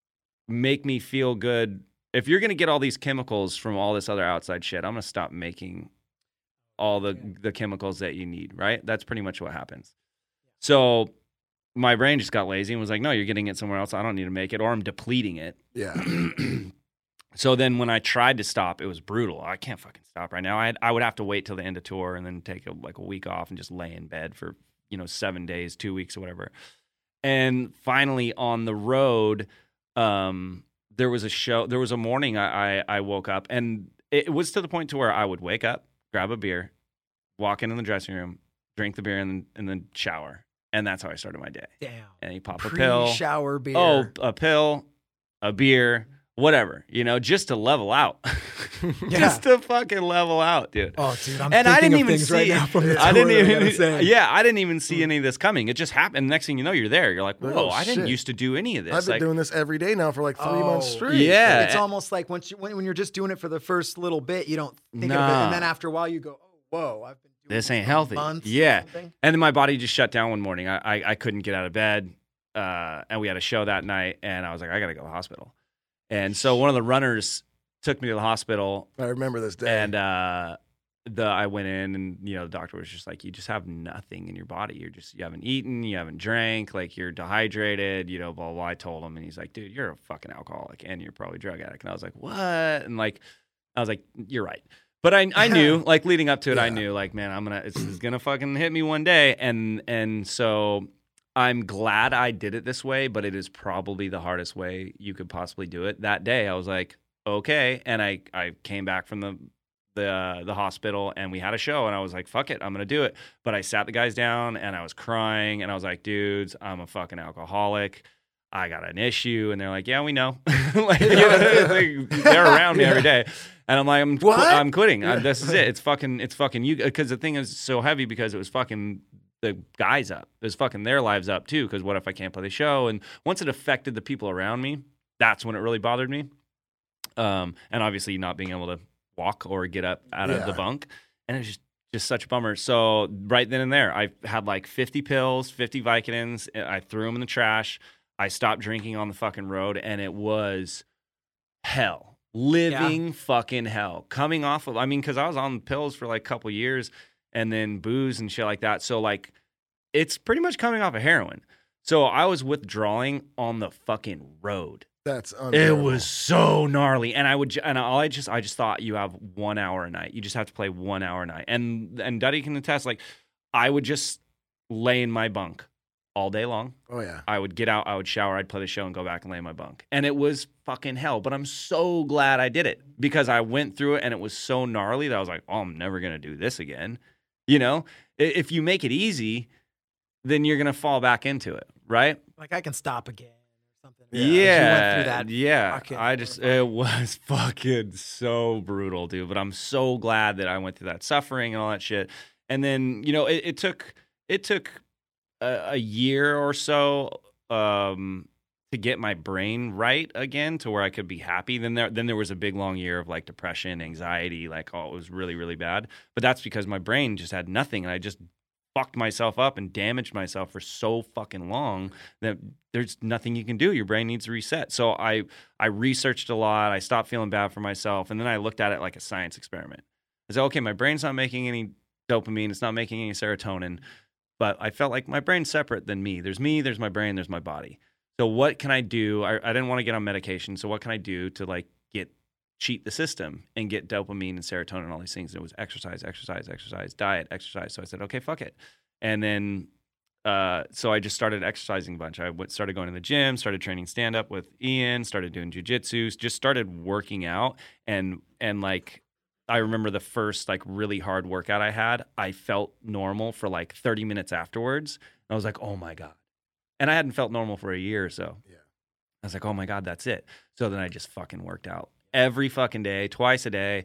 make me feel good, if you're gonna get all these chemicals from all this other outside shit, I'm gonna stop making all the the chemicals that you need, right? That's pretty much what happens. So my brain just got lazy and was like, no, you're getting it somewhere else. I don't need to make it, or I'm depleting it. Yeah. So then when I tried to stop, it was brutal. I can't fucking stop right now. I I would have to wait till the end of tour and then take a, like a week off and just lay in bed for, you know, seven days, two weeks or whatever. And finally on the road, um, there was a show, there was a morning I, I, I woke up and it was to the point to where I would wake up, grab a beer, walk into the dressing room, drink the beer and, and then shower. And that's how I started my day. Damn. And you pop a pill. Pre-shower beer. Oh, a pill, a beer, whatever, you know, just to level out. Yeah. Just to fucking level out, dude. Oh, dude, I'm and I thinking didn't of even things see right now from the I tour didn't that I gotta even say. yeah, I didn't even see any of this coming. It just happened. Next thing you know, you're there. You're like, Like, whoa, oh, I didn't shit. used to do any of this. I've been Like, doing this every day now for like three months Oh. straight. Yeah. It's almost like once you, when, when you're just doing it for the first little bit, you don't think of it, Nah. and then after a while, you go, "Oh, whoa, I've been doing this ain't for healthy. months or Yeah. something. And then my body just shut down one morning. I, I, I couldn't get out of bed. Uh, and we had a show that night. And I was like, I got to go to the hospital. And so one of the runners took me to the hospital. I remember this day. And uh, the I went in, and you know, the doctor was just like, you just have nothing in your body. You're just you haven't eaten, you haven't drank, like you're dehydrated, you know, blah, blah, blah. I told him, and he's like, dude, you're a fucking alcoholic and you're probably a drug addict. And I was like, what? And like, I was like, you're right. But I I knew, like leading up to it, Yeah. I knew, like, man, I'm gonna it's, it's gonna fucking hit me one day. And and so I'm glad I did it this way, but it is probably the hardest way you could possibly do it. That day, I was like, okay, and I I came back from the the uh, the hospital, and we had a show, and I was like, fuck it, I'm gonna do it. But I sat the guys down, and I was crying, and I was like, dudes, I'm a fucking alcoholic. I got an issue. And they're like, yeah, we know. Like, you know, they, they're around me every day. And I'm like, I'm, qu- What? I'm quitting. I, this is it. It's fucking, it's fucking you. Because the thing is so heavy because it was fucking the guys up. It was fucking their lives up too. Because what if I can't play the show? And once it affected the people around me, that's when it really bothered me. Um, and obviously not being able to walk or get up out Yeah. of the bunk. And it was just, just such a bummer. So right then and there, I had like fifty pills, fifty Vicodins. I threw them in the trash. I stopped drinking on the fucking road, and it was hell. Living fucking hell. Coming off of, I mean, because I was on pills for like a couple years and then booze and shit like that. So, like, it's pretty much coming off of heroin. So I was withdrawing on the fucking road. That's It unbearable. was so gnarly, and I would, ju- and all I just, I just thought you have one hour a night. You just have to play one hour a night, and and Duddy can attest. Like, I would just lay in my bunk all day long. Oh, yeah. I would get out, I would shower, I'd play the show, and go back and lay in my bunk, and it was fucking hell. But I'm so glad I did it because I went through it, and it was so gnarly that I was like, oh, I'm never gonna do this again. You know, I- if you make it easy, then you're gonna fall back into it, right? Like I can stop again or something. Yeah, You went through that yeah. fucking I just horrifying- it was fucking so brutal, dude. But I'm so glad that I went through that suffering and all that shit. And then you know, it, it took it took a, a year or so um, to get my brain right again to where I could be happy. Then there then there was a big long year of like depression, anxiety, like oh, it was really really bad. But that's because my brain just had nothing, and I just fucked myself up and damaged myself for so fucking long that there's nothing you can do. Your brain needs to reset. So I I researched a lot. I stopped feeling bad for myself, and then I looked at it like a science experiment. I said, okay, my brain's not making any dopamine. It's not making any serotonin, but I felt like my brain's separate than me. There's me, there's my brain, there's my body. So what can I do? I, I didn't want to get on medication. So what can I do to like get cheat the system and get dopamine and serotonin and all these things? And it was exercise, exercise, exercise, diet, exercise. So I said, okay, fuck it. And then, uh, so I just started exercising a bunch. I went, started going to the gym, started training stand up with Ian, started doing jujitsu, just started working out. And, and like, I remember the first like really hard workout I had, I felt normal for like thirty minutes afterwards. And I was like, oh my God. And I hadn't felt normal for a year or so. Yeah. I was like, oh my God, that's it. So then I just fucking worked out every fucking day, twice a day,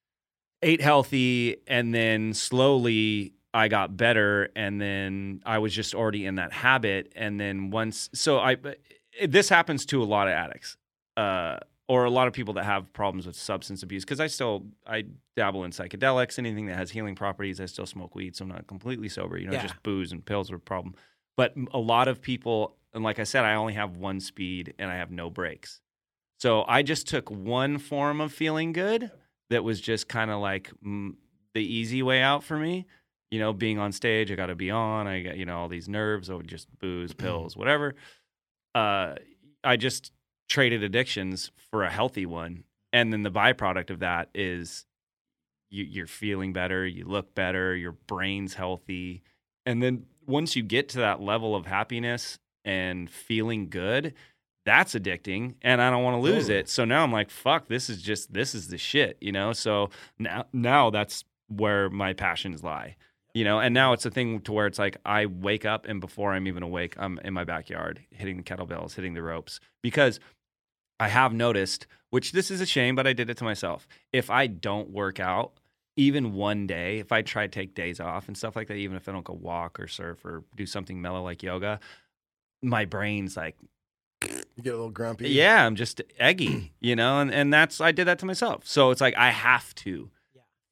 ate healthy, and then slowly I got better. And then I was just already in that habit. And then once, so I, this happens to a lot of addicts, uh, or a lot of people that have problems with substance abuse. Cause I still, I dabble in psychedelics, anything that has healing properties. I still smoke weed. So I'm not completely sober, you know, Yeah. just booze and pills are a problem. But a lot of people, and like I said, I only have one speed and I have no brakes. So I just took one form of feeling good that was just kind of like mm, the easy way out for me. You know, being on stage, I got to be on. I got, you know, all these nerves, or just booze, pills, whatever. Uh, I just traded addictions for a healthy one. And then the byproduct of that is you, you're feeling better, you look better, your brain's healthy. And then once you get to that level of happiness and feeling good, that's addicting, and I don't want to lose Totally. it. So now I'm like, fuck, this is just, this is the shit, you know? So now, now that's where my passions lie, you know? And now it's a thing to where it's like, I wake up and before I'm even awake, I'm in my backyard, hitting the kettlebells, hitting the ropes, because I have noticed, which this is a shame, but I did it to myself. If I don't work out, even one day, if I try to take days off and stuff like that, even if I don't go walk or surf or do something mellow like yoga, my brain's like, You get a little grumpy. yeah, I'm just eggy, you know, and, and that's, I did that to myself. So it's like, I have to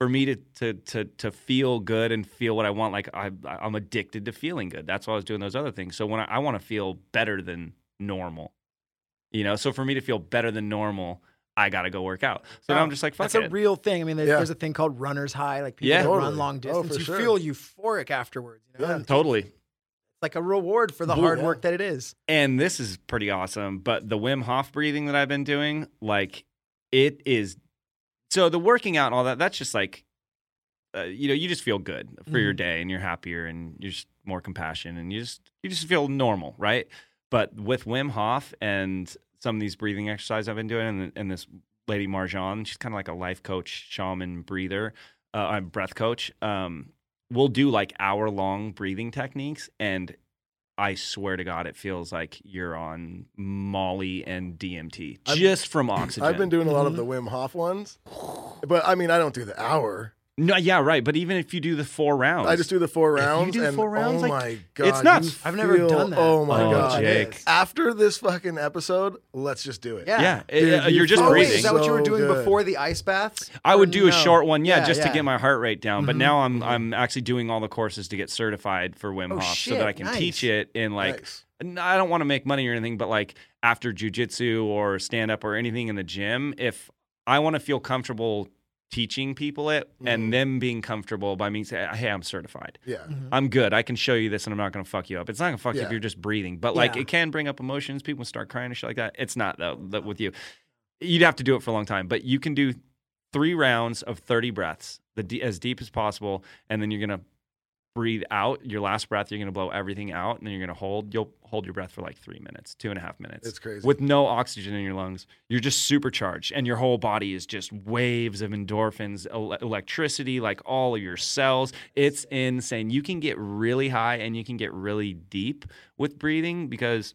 for me to to to to feel good and feel what I want, like I I'm addicted to feeling good. That's why I was doing those other things. So when I, I want to feel better than normal, you know. So for me to feel better than normal, I got to go work out. So now I'm just like, fuck That's it. a real thing. I mean, there, Yeah. there's a thing called runner's high. Like people Yeah. that Totally. run long Oh, distance, for you sure. feel euphoric afterwards. You know? Yeah. And Totally. it's like a reward for the Ooh, hard yeah. work that it is. And this is pretty awesome. But the Wim Hof breathing that I've been doing, like it is. So the working out and all that, that's just like, uh, you know, you just feel good for your Mhm. day and you're happier and you're just more compassion and you just you just feel normal, right? But with Wim Hof and some of these breathing exercises I've been doing, and, and this lady Marjan, she's kind of like a life coach, shaman, breather, uh, I'm breath coach. Um, we'll do like hour long breathing techniques, and I swear to God, it feels like you're on Molly and D M T I've- just from oxygen. I've been doing a lot of Mhm. the Wim Hof ones, but I mean, I don't do the hour. no, yeah, right. But even if you do the four rounds, I just do the four If you rounds. do and four rounds, oh like, my god, it's nuts. you I've never feel- done that. Oh my Oh, god, Jake. After this fucking episode, let's just do it. Yeah. yeah, Dude, uh, you you're just feel Oh, wait, breathing. is that what you were So doing good. before the ice baths? I would Or do a no? short one, yeah, just yeah. to get my heart rate down. But Mhm. now I'm I'm actually doing all the courses to get certified for Wim Oh, Hof, so shit, that I can nice. teach it in like. Nice. n- I don't want to make money or anything, but like after jujitsu or stand up or anything in the gym, if I want to feel comfortable teaching people it Mhm. and them being comfortable by me saying, hey, I'm certified. Yeah. Mhm. I'm good. I can show you this and I'm not going to fuck you up. It's not going to fuck you Yeah. up. You're just breathing. But like Yeah. it can bring up emotions. People start crying and shit like that. It's not though that with you. You'd have to do it for a long time, but you can do three rounds of thirty breaths, the d- as deep as possible, and then you're going to breathe out. Your last breath, you're going to blow everything out, and then you're going to hold. You'll hold your breath for like three minutes, two and a half minutes. It's crazy. With no oxygen in your lungs. You're just supercharged, and your whole body is just waves of endorphins, el- electricity, like all of your cells. It's insane. You can get really high, and you can get really deep with breathing, because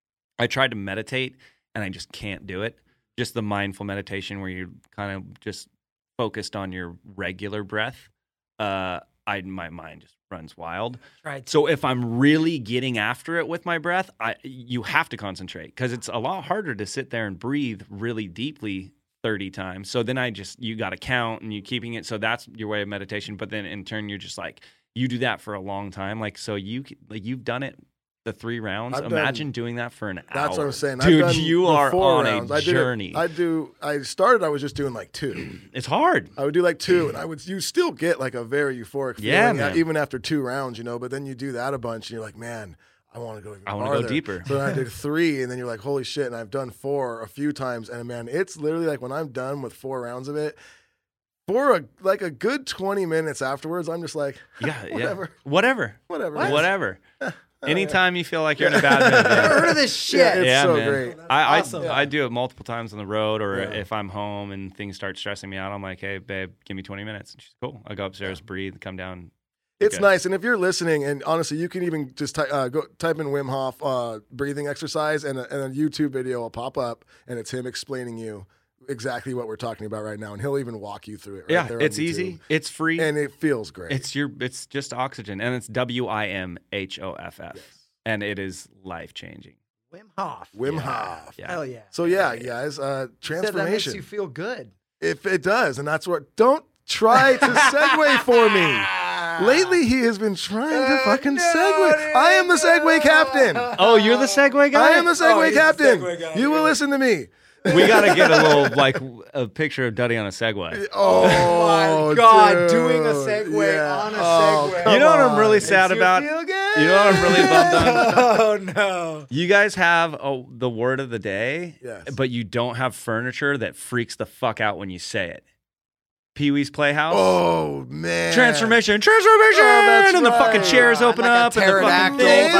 I tried to meditate, and I just can't do it. Just the mindful meditation where you're kind of just focused on your regular breath. Uh, I my mind just runs wild. Right. So if I'm really getting after it with my breath, I you have to concentrate, because it's a lot harder to sit there and breathe really deeply thirty times. So then I just you got to count and you keeping it. So that's your way of meditation. But then in turn, you're just like you do that for a long time. Like so you like you've done it. The three rounds. I've done- Imagine doing that for an hour. That's what I'm saying. Dude, I've done you the are four on rounds. a I did it- journey. I do. I started. I was just doing like two. It's hard. I would do like two, and I would. You still get like a very euphoric feeling, Yeah, uh, man. even after two rounds, you know. But then you do that a bunch, and you're like, man, I want to go even I wanna farther. go deeper. So then I did three, and then you're like, holy shit! And I've done four a few times, and man, it's literally like when I'm done with four rounds of it, for a like a good twenty minutes afterwards, I'm just like, Yeah, whatever, yeah. Whatever. whatever, Whatever. Anytime you feel like you're in a bad mood. Never man. heard of this shit. Yeah, it's yeah, so man. great. I, Awesome. I I do it multiple times on the road, or Yeah. if I'm home and things start stressing me out, I'm like, hey, babe, give me twenty minutes. And she's cool. I go upstairs, breathe, come down. It's Okay. nice, and if you're listening, and honestly, you can even just ty- uh, go type in Wim Hof uh, breathing exercise, and a, and a YouTube video will pop up, and it's him explaining you exactly what we're talking about right now, and he'll even walk you through it. Right Yeah, there on it's YouTube. easy. It's free. and it feels great. It's your. It's just oxygen, and it's W I M H O F F, Yes. and it is life changing. Wim Hof. Wim Yeah. Hof. Yeah. Hell yeah. So yeah, guys, uh, Said that makes transformation. you feel good. If it does, and that's what. Don't try to segue for me. Lately, he has been trying to fucking segue. I am the segue captain. Oh, you're the Segue guy. I am the segue he's the captain. segue guy. You will listen to me. We gotta get a little like a picture of Duddy on a Segway. Oh, my God, dude. doing a segue Yeah. on a Oh, segue. come You know what I'm on. really sad Makes you about? feel good? You know what I'm really bummed on? Oh no. You guys have a, the word of the day, Yes. but you don't have furniture that freaks the fuck out when you say it. Pee-wee's Playhouse. Oh man. Transformation, transformation, Oh, that's and the fucking right. chairs open Like a up, and the fucking pterodactyl. thing.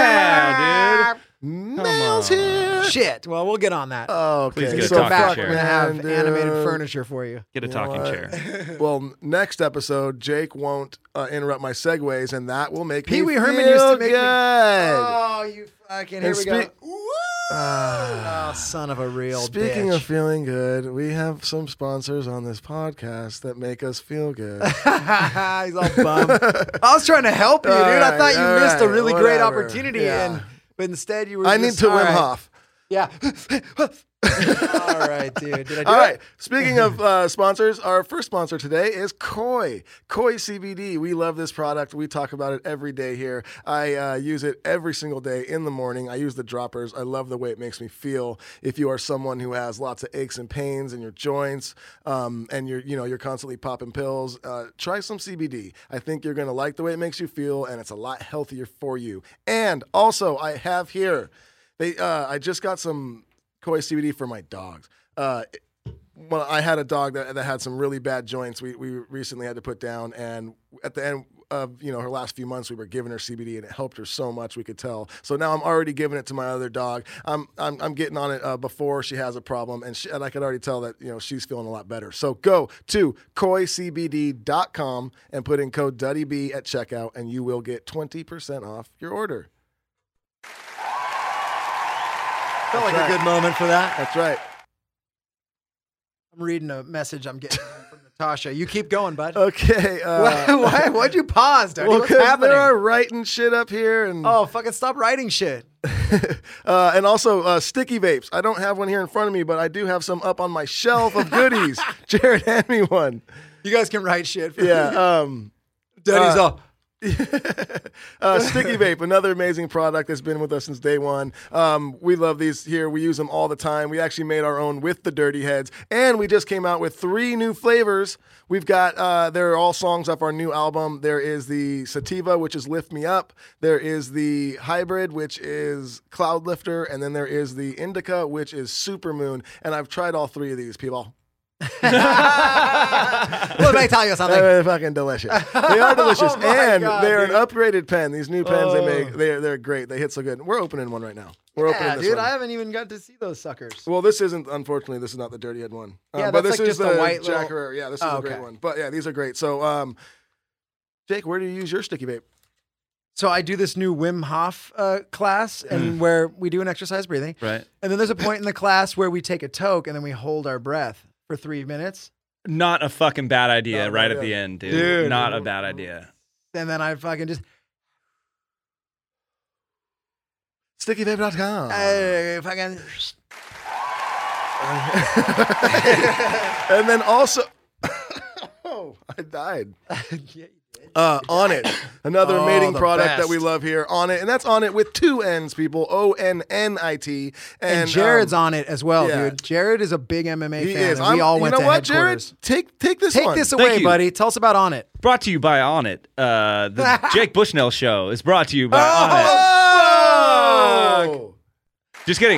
Yeah. Yeah, dude. Mel's on. here. Shit. Well, we'll get on that. Oh, okay. Please get a so talking fuck, chair. We're gonna have man, animated dude. furniture for you. Get a You know talking what? chair. Well, n- next episode, Jake won't uh, interrupt my segues, and that will make Pee me Wee feel Herman used to make me- good. Oh, you fucking. Here And we go. speak- Ah. Oh, son of a real Speaking bitch. of feeling good, we have some sponsors on this podcast that make us feel good. He's all bummed. I was trying to help you, dude. All I right, thought you all missed a right, really great whatever. opportunity, Yeah. and but instead you were. I need just, to all Wim right. Hof. Yeah. All right, dude. Did I do All it? right. Speaking of uh, sponsors, our first sponsor today is Koi. Koi C B D. We love this product. We talk about it every day here. I uh, use it every single day in the morning. I use the droppers. I love the way it makes me feel. If you are someone who has lots of aches and pains in your joints, um, and you're you know you're constantly popping pills, uh, try some C B D. I think you're gonna like the way it makes you feel, and it's a lot healthier for you. And also, I have here, they uh, I just got some Koi C B D for my dogs. Uh, well, I had a dog that, that had some really bad joints. We we recently had to put down, and at the end of you know her last few months, we were giving her C B D, and it helped her so much. We could tell. So now I'm already giving it to my other dog. I'm I'm, I'm getting on it uh, before she has a problem, and she, and I could already tell that you know she's feeling a lot better. So go to koi c b d dot com and put in code DuddyB at checkout, and you will get twenty percent off your order. Felt like That's a right. good moment for that. That's right. I'm reading a message I'm getting from Natasha. You keep going, bud. Okay. Uh, Why, why, why'd you pause, Daddy? Well, What's because happening? there are writing shit up here, and Oh, fucking stop writing shit. uh, and also uh, sticky vapes. I don't have one here in front of me, but I do have some up on my shelf of goodies. Jared, hand me one. You guys can write shit. For Yeah. me. Um, Daddy's uh, all. uh, Sticky Vape, another amazing product that's been with us since day one. Um, we love these here. We use them all the time. We actually made our own with the Dirty Heads, and we just came out with three new flavors. We've got, uh, they're all songs off our new album. There is the Sativa, which is Lift Me Up. There is the Hybrid, which is Cloud Lifter. And then there is the Indica, which is Super Moon. And I've tried all three of these, people. Let me tell you something. They're fucking delicious. They are delicious, Oh my and God, they're dude. an upgraded pen. These new pens they Oh. make, they're they're great. They hit so good. We're opening one right now. We're Yeah, opening this dude, one. I haven't even got to see those suckers. Well, this isn't. Unfortunately, this is not the Dirty Head one. Um, Yeah, but that's this like is just a the white Jack little- Herrera. Yeah, this is Oh, a great okay. one. But yeah, these are great. So, um, Jake, where do you use your sticky vape? So I do this new Wim Hof uh, class, and where we do an exercise breathing. Right. And then there's a point in the class where we take a toke and then we hold our breath for three minutes. Not a fucking bad idea Not a right bad at the idea. end, dude. Dude. Not a bad idea. And then I fucking just, sticky vape dot com. uh, fucking. And then also, oh, I died. Yeah. Uh, On It, another Oh, amazing the product that best. we love here. On It, and that's On It with two N's, people. O N N I T. And, Jared's um, on it as well, yeah. dude. Jared is a big M M A He fan. is. and we I'm- all you went know to what, Jared? headquarters. Take take this Take one. this Thank away, you. buddy. Tell us about On It. Brought to you by On It. Uh, the Jake Bushnell Show is brought to you by On It. Oh! Just kidding.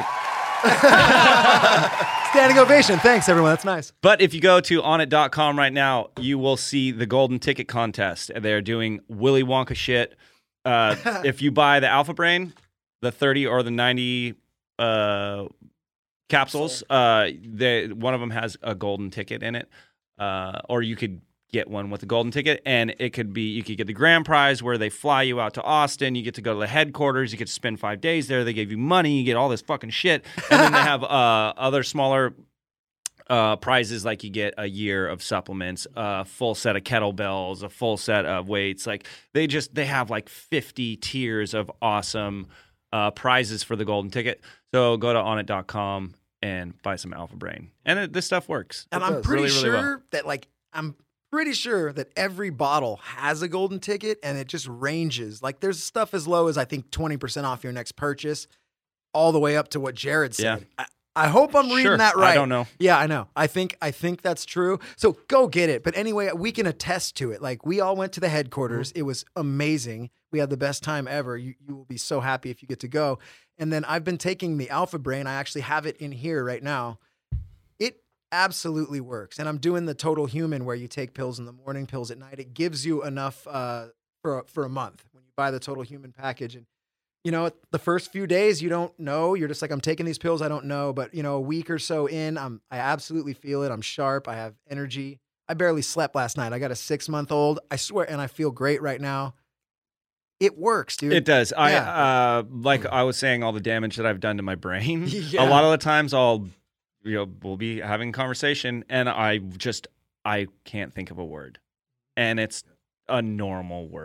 Standing ovation. Thanks, everyone. That's nice. But if you go to on it dot com right now, you will see the golden ticket contest. They're doing Willy Wonka shit. Uh, if you buy the Alpha Brain, the thirty or the ninety uh, capsules, uh, they, one of them has a golden ticket in it. Uh, or you could get one with a golden ticket, and it could be, you could get the grand prize where they fly you out to Austin. You get to go to the headquarters. You get to spend five days there. They give you money. You get all this fucking shit. And then they have uh, other smaller uh, prizes, like you get a year of supplements, a full set of kettlebells, a full set of weights. Like they just, they have like fifty tiers of awesome uh, prizes for the golden ticket. So go to on it dot com and buy some Alpha Brain. And it, this stuff works. And It I'm does. pretty Really, really sure well. that, like, I'm pretty sure that every bottle has a golden ticket, and it just ranges. Like, there's stuff as low as I think twenty percent off your next purchase, all the way up to what Jared said. Yeah. I, I hope I'm reading Sure. that right. I don't know. Yeah, I know. I think I think that's true. So go get it. But anyway, we can attest to it. Like, we all went to the headquarters. Mm-hmm. It was amazing. We had the best time ever. You you will be so happy if you get to go. And then I've been taking the Alpha Brain. I actually have it in here right now. It absolutely works. And I'm doing the Total Human, where you take pills in the morning, pills at night. It gives you enough uh, for for a month when you buy the Total Human package. And you know, the first few days you don't know. You're just like, I'm taking these pills. I don't know. But you know, a week or so in, I'm I absolutely feel it. I'm sharp. I have energy. I barely slept last night. I got a six month old. I swear, and I feel great right now. It works, dude. It does. I Yeah. uh, like I was saying, all the damage that I've done to my brain. Yeah. A lot of the times, I'll you know we'll be having a conversation, and I just I can't think of a word, and it's a normal word.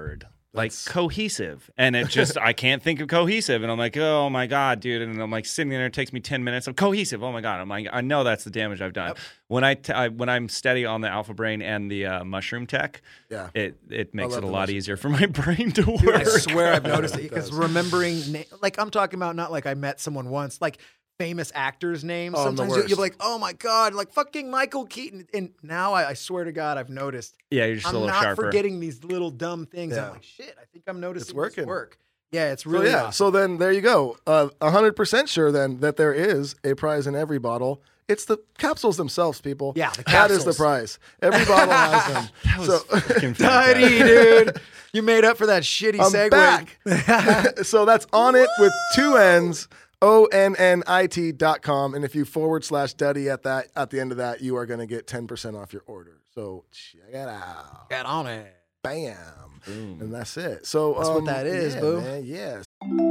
like That's- cohesive, and it just I can't think of cohesive, and I'm like, oh my god, dude, and I'm like sitting there, it takes me ten minutes. I'm cohesive. Oh my god, I'm like, I know that's the damage I've done. Yep. When I, t- I when I'm steady on the Alpha Brain and the uh, mushroom tech, Yeah. it it makes love it a the lot mushroom easier for my brain to work. Dude, I swear I've noticed it It because does. remembering, na- like I'm talking about, not like I met someone once, like famous actors' names. Oh, I'm the Sometimes you- you're worst. like, oh my god, like fucking Michael Keaton. And now I, I swear to God, I've noticed. Yeah, you're just I'm a little not sharper. forgetting these little dumb things. Yeah. I'm like, shit, I think I'm noticing It's working. this work. Yeah, it's So really yeah, awesome. so then there you go. Uh, one hundred percent sure then that there is a prize in every bottle. It's the capsules themselves, people. Yeah, the That is the capsules. prize. Every bottle has them. That was so freaking Duddy, fantastic. dude. You made up for that shitty I'm segue. back. So that's on it with two N's, O N N I T dot com. And if you forward slash Duddy at that at the end of that, you are going to get ten percent off your order. So check it out. Get on it. Bam. And that's it. So That's what um, that is, yeah, boo. Man, yes.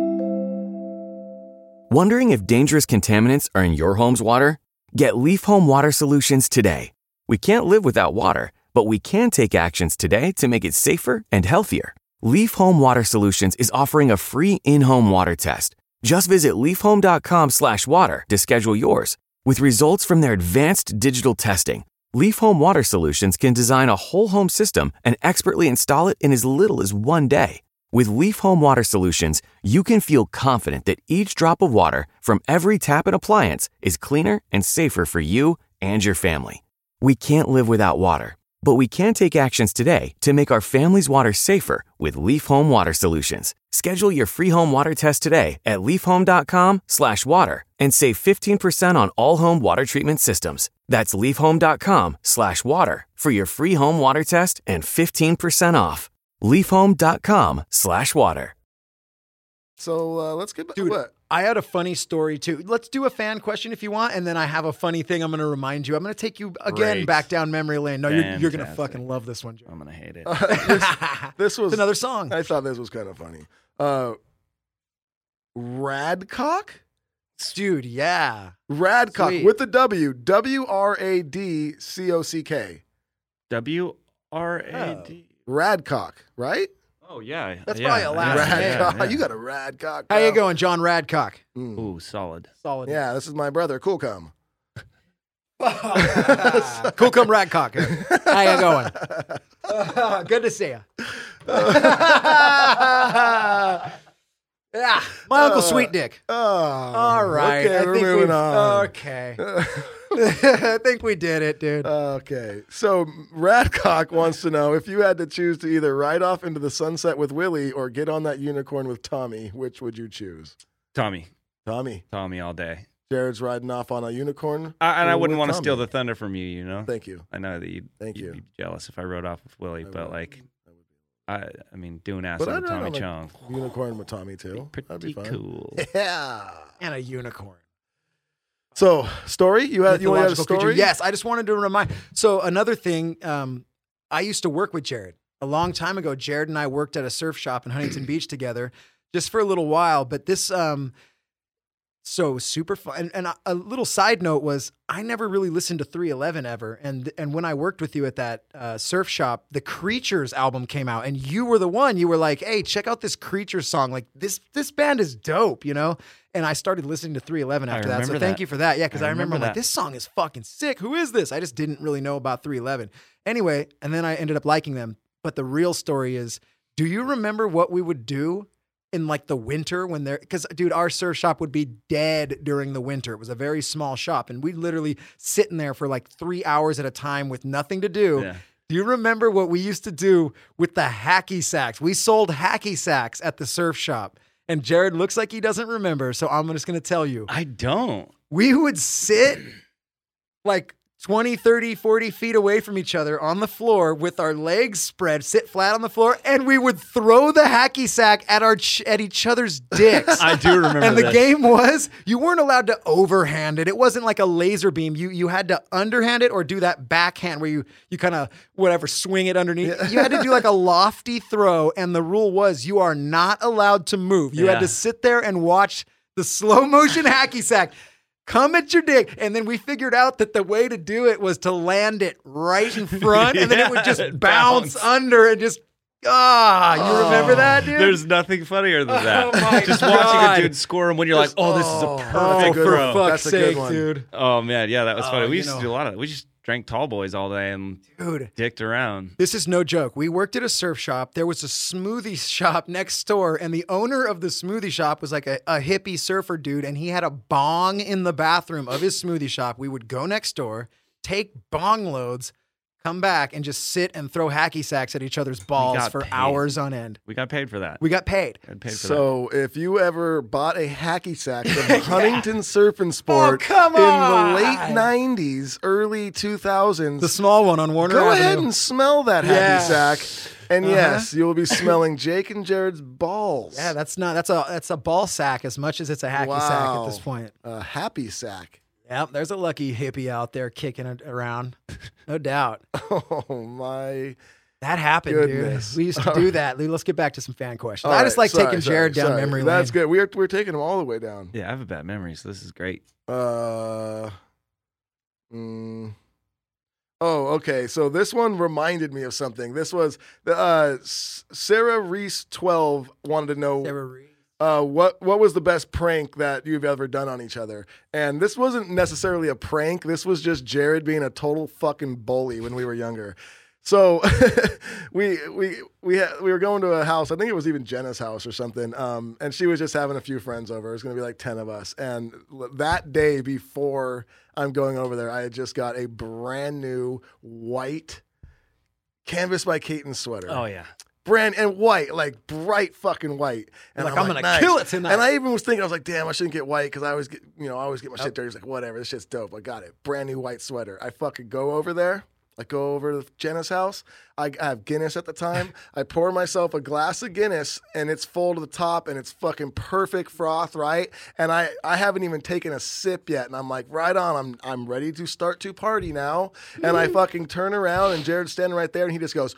Wondering if dangerous contaminants are in your home's water? Get Leaf Home Water Solutions today. We can't live without water, but we can take actions today to make it safer and healthier. Leaf Home Water Solutions is offering a free in-home water test. Just visit leafhome.com slash water to schedule yours. With results from their advanced digital testing, Leaf Home Water Solutions can design a whole home system and expertly install it in as little as one day. With Leaf Home Water Solutions, you can feel confident that each drop of water from every tap and appliance is cleaner and safer for you and your family. We can't live without water, but we can take actions today to make our family's water safer with Leaf Home Water Solutions. Schedule your free home water test today at leafhome.com slash water and save fifteen percent on all home water treatment systems. That's leafhome.com slash water for your free home water test and fifteen percent off. leafhome.com slash water. So uh, let's get back. Dude, What? I had a funny story too. Let's do a fan question if you want, and then I have a funny thing I'm going to remind you. I'm going to take you again Great. back down memory lane. No, you're, you're going to Fantastic. fucking love this one, Joe. I'm gonna hate it. this, this was It's another song. I thought this was kind of funny. Uh, Radcock? Dude, yeah. Radcock Sweet. with the W. W R A D C O C K. W R A D. Radcock, right? Oh yeah, That's yeah, probably a last yeah, name. Radcock. yeah, yeah. You got a Radcock. How you bro. going, John Radcock? Mm. Ooh, solid. Solid. Yeah, this is my brother, Cool Cum. cool come Radcock. How you going? Good to see you. yeah, my Uncle Uh, Sweet Dick. Oh, All right. Okay, I we're think moving we've- on. Okay. I think we did it, dude. Okay, so Radcock wants to know if you had to choose to either ride off into the sunset with Willie or get on that unicorn with Tommy, which would you choose? Tommy, Tommy. Tommy all day. Jared's riding off on a unicorn. I, and I Or wouldn't with want to steal Tommy? the thunder from you. You know. Thank you. I know that you'd, Thank you'd you. be jealous if I rode off with Willie, I but would. like, I would be. I, I mean, doing ass But on I'd ride Tommy on a Chong, unicorn with Tommy too. pretty That'd be fun. cool. Yeah. And a unicorn. So, story? You had you only had a Mythological story? creature. Yes, I just wanted to remind. So another thing, um, I used to work with Jared a long time ago. Jared and I worked at a surf shop in Huntington Beach together, just for a little while. But this, um, so super fun. And, and a, a little side note was, I never really listened to three eleven ever. And and when I worked with you at that uh, surf shop, the Creatures album came out, and you were the one. You were like, "Hey, check out this Creatures song. Like this this band is dope," you know. And I started listening to three eleven I after that. So remember thank that. you for that. Yeah, because I, I remember, remember I'm like, that. this song is fucking sick. Who is this? I just didn't really know about three eleven. Anyway, and then I ended up liking them. But the real story is, do you remember what we would do in like the winter when they're, because dude, our surf shop would be dead during the winter. It was a very small shop, and we'd literally sit in there for like three hours at a time with nothing to do. Yeah. Do you remember what we used to do with the hacky sacks? We sold hacky sacks at the surf shop. And Jared looks like he doesn't remember, so I'm just going to tell you. I don't. We would sit like twenty, thirty, forty feet away from each other on the floor with our legs spread, sit flat on the floor, and we would throw the hacky sack at our ch- at each other's dicks. I do remember. And the this. game was, you weren't allowed to overhand it. It wasn't like a laser beam. You you had to underhand it or do that backhand where you you kind of whatever swing it underneath. You had to do like a lofty throw, and the rule was you are not allowed to move. You had Yeah. to sit there and watch the slow motion hacky sack come at your dick. And then we figured out that the way to do it was to land it right in front, and then it would just Yeah, bounce, bounce. under and just Ah, you remember that, dude? There's nothing funnier than that. Oh my Just God. watching a dude squirm when you're like, oh, this is a perfect for throw. fuck's That's a good sake, one. dude. Oh man, yeah, that was Oh, funny. We you used know. to do a lot of. We just drank tall boys all day and Dude. dicked around. This is no joke. We worked at a surf shop. There was a smoothie shop next door, and the owner of the smoothie shop was like a, a hippie surfer dude, and he had a bong in the bathroom of his smoothie shop. We would go next door, take bong loads, come back, and just sit and throw hacky sacks at each other's balls got for paid. hours on end. We got paid for that. We got paid. got paid for So if you ever bought a hacky sack from Huntington Surf and Sport Oh, come in on. the late nineties, early two thousands, The small one on Warner go Avenue. ahead and smell that hacky Yeah. sack. And Uh-huh. yes, you'll be smelling Jake and Jared's balls. Yeah, that's not that's a that's a ball sack as much as it's a hacky sack at this Wow. point. A happy sack. Yep, there's a lucky hippie out there kicking it around. No doubt. Oh my. That happened, Goodness. dude. We used to do that. Let's get back to some fan questions. All I just right, like sorry, taking sorry, Jared down sorry. memory lane. That's good. We're we're taking them all the way down. that. Yeah, I have a bad memory, so this is great. Uh, mm, oh, okay. So this one reminded me of something. This was the uh, S- Sarah Reese twelve wanted to know Sarah Reese. uh, what what was the best prank that you've ever done on each other. And this wasn't necessarily a prank. This was just Jared being a total fucking bully when we were younger. So we we we had, we were going to a house. I think it was even Jenna's house or something. Um, and she was just having a few friends over. It was going to be like ten of us. And l- that day before I'm going over there, I had just got a brand new white Canvas by Keaton sweater. Oh yeah. Brand and white, like bright fucking white. And Like, I'm gonna nice. kill it tonight. And I even was thinking, I was like, damn, I shouldn't get white because I always get, you know, I always get my shit dirty. It's like, whatever, this shit's dope. I got it. Brand new white sweater. I fucking go over there. I go over to Jenna's house. I, I have Guinness at the time. I pour myself a glass of Guinness and it's full to the top and it's fucking perfect froth, right? And I, I haven't even taken a sip yet. And I'm like, right on. I'm I'm ready to start to party now. And I fucking turn around and Jared's standing right there and he just goes,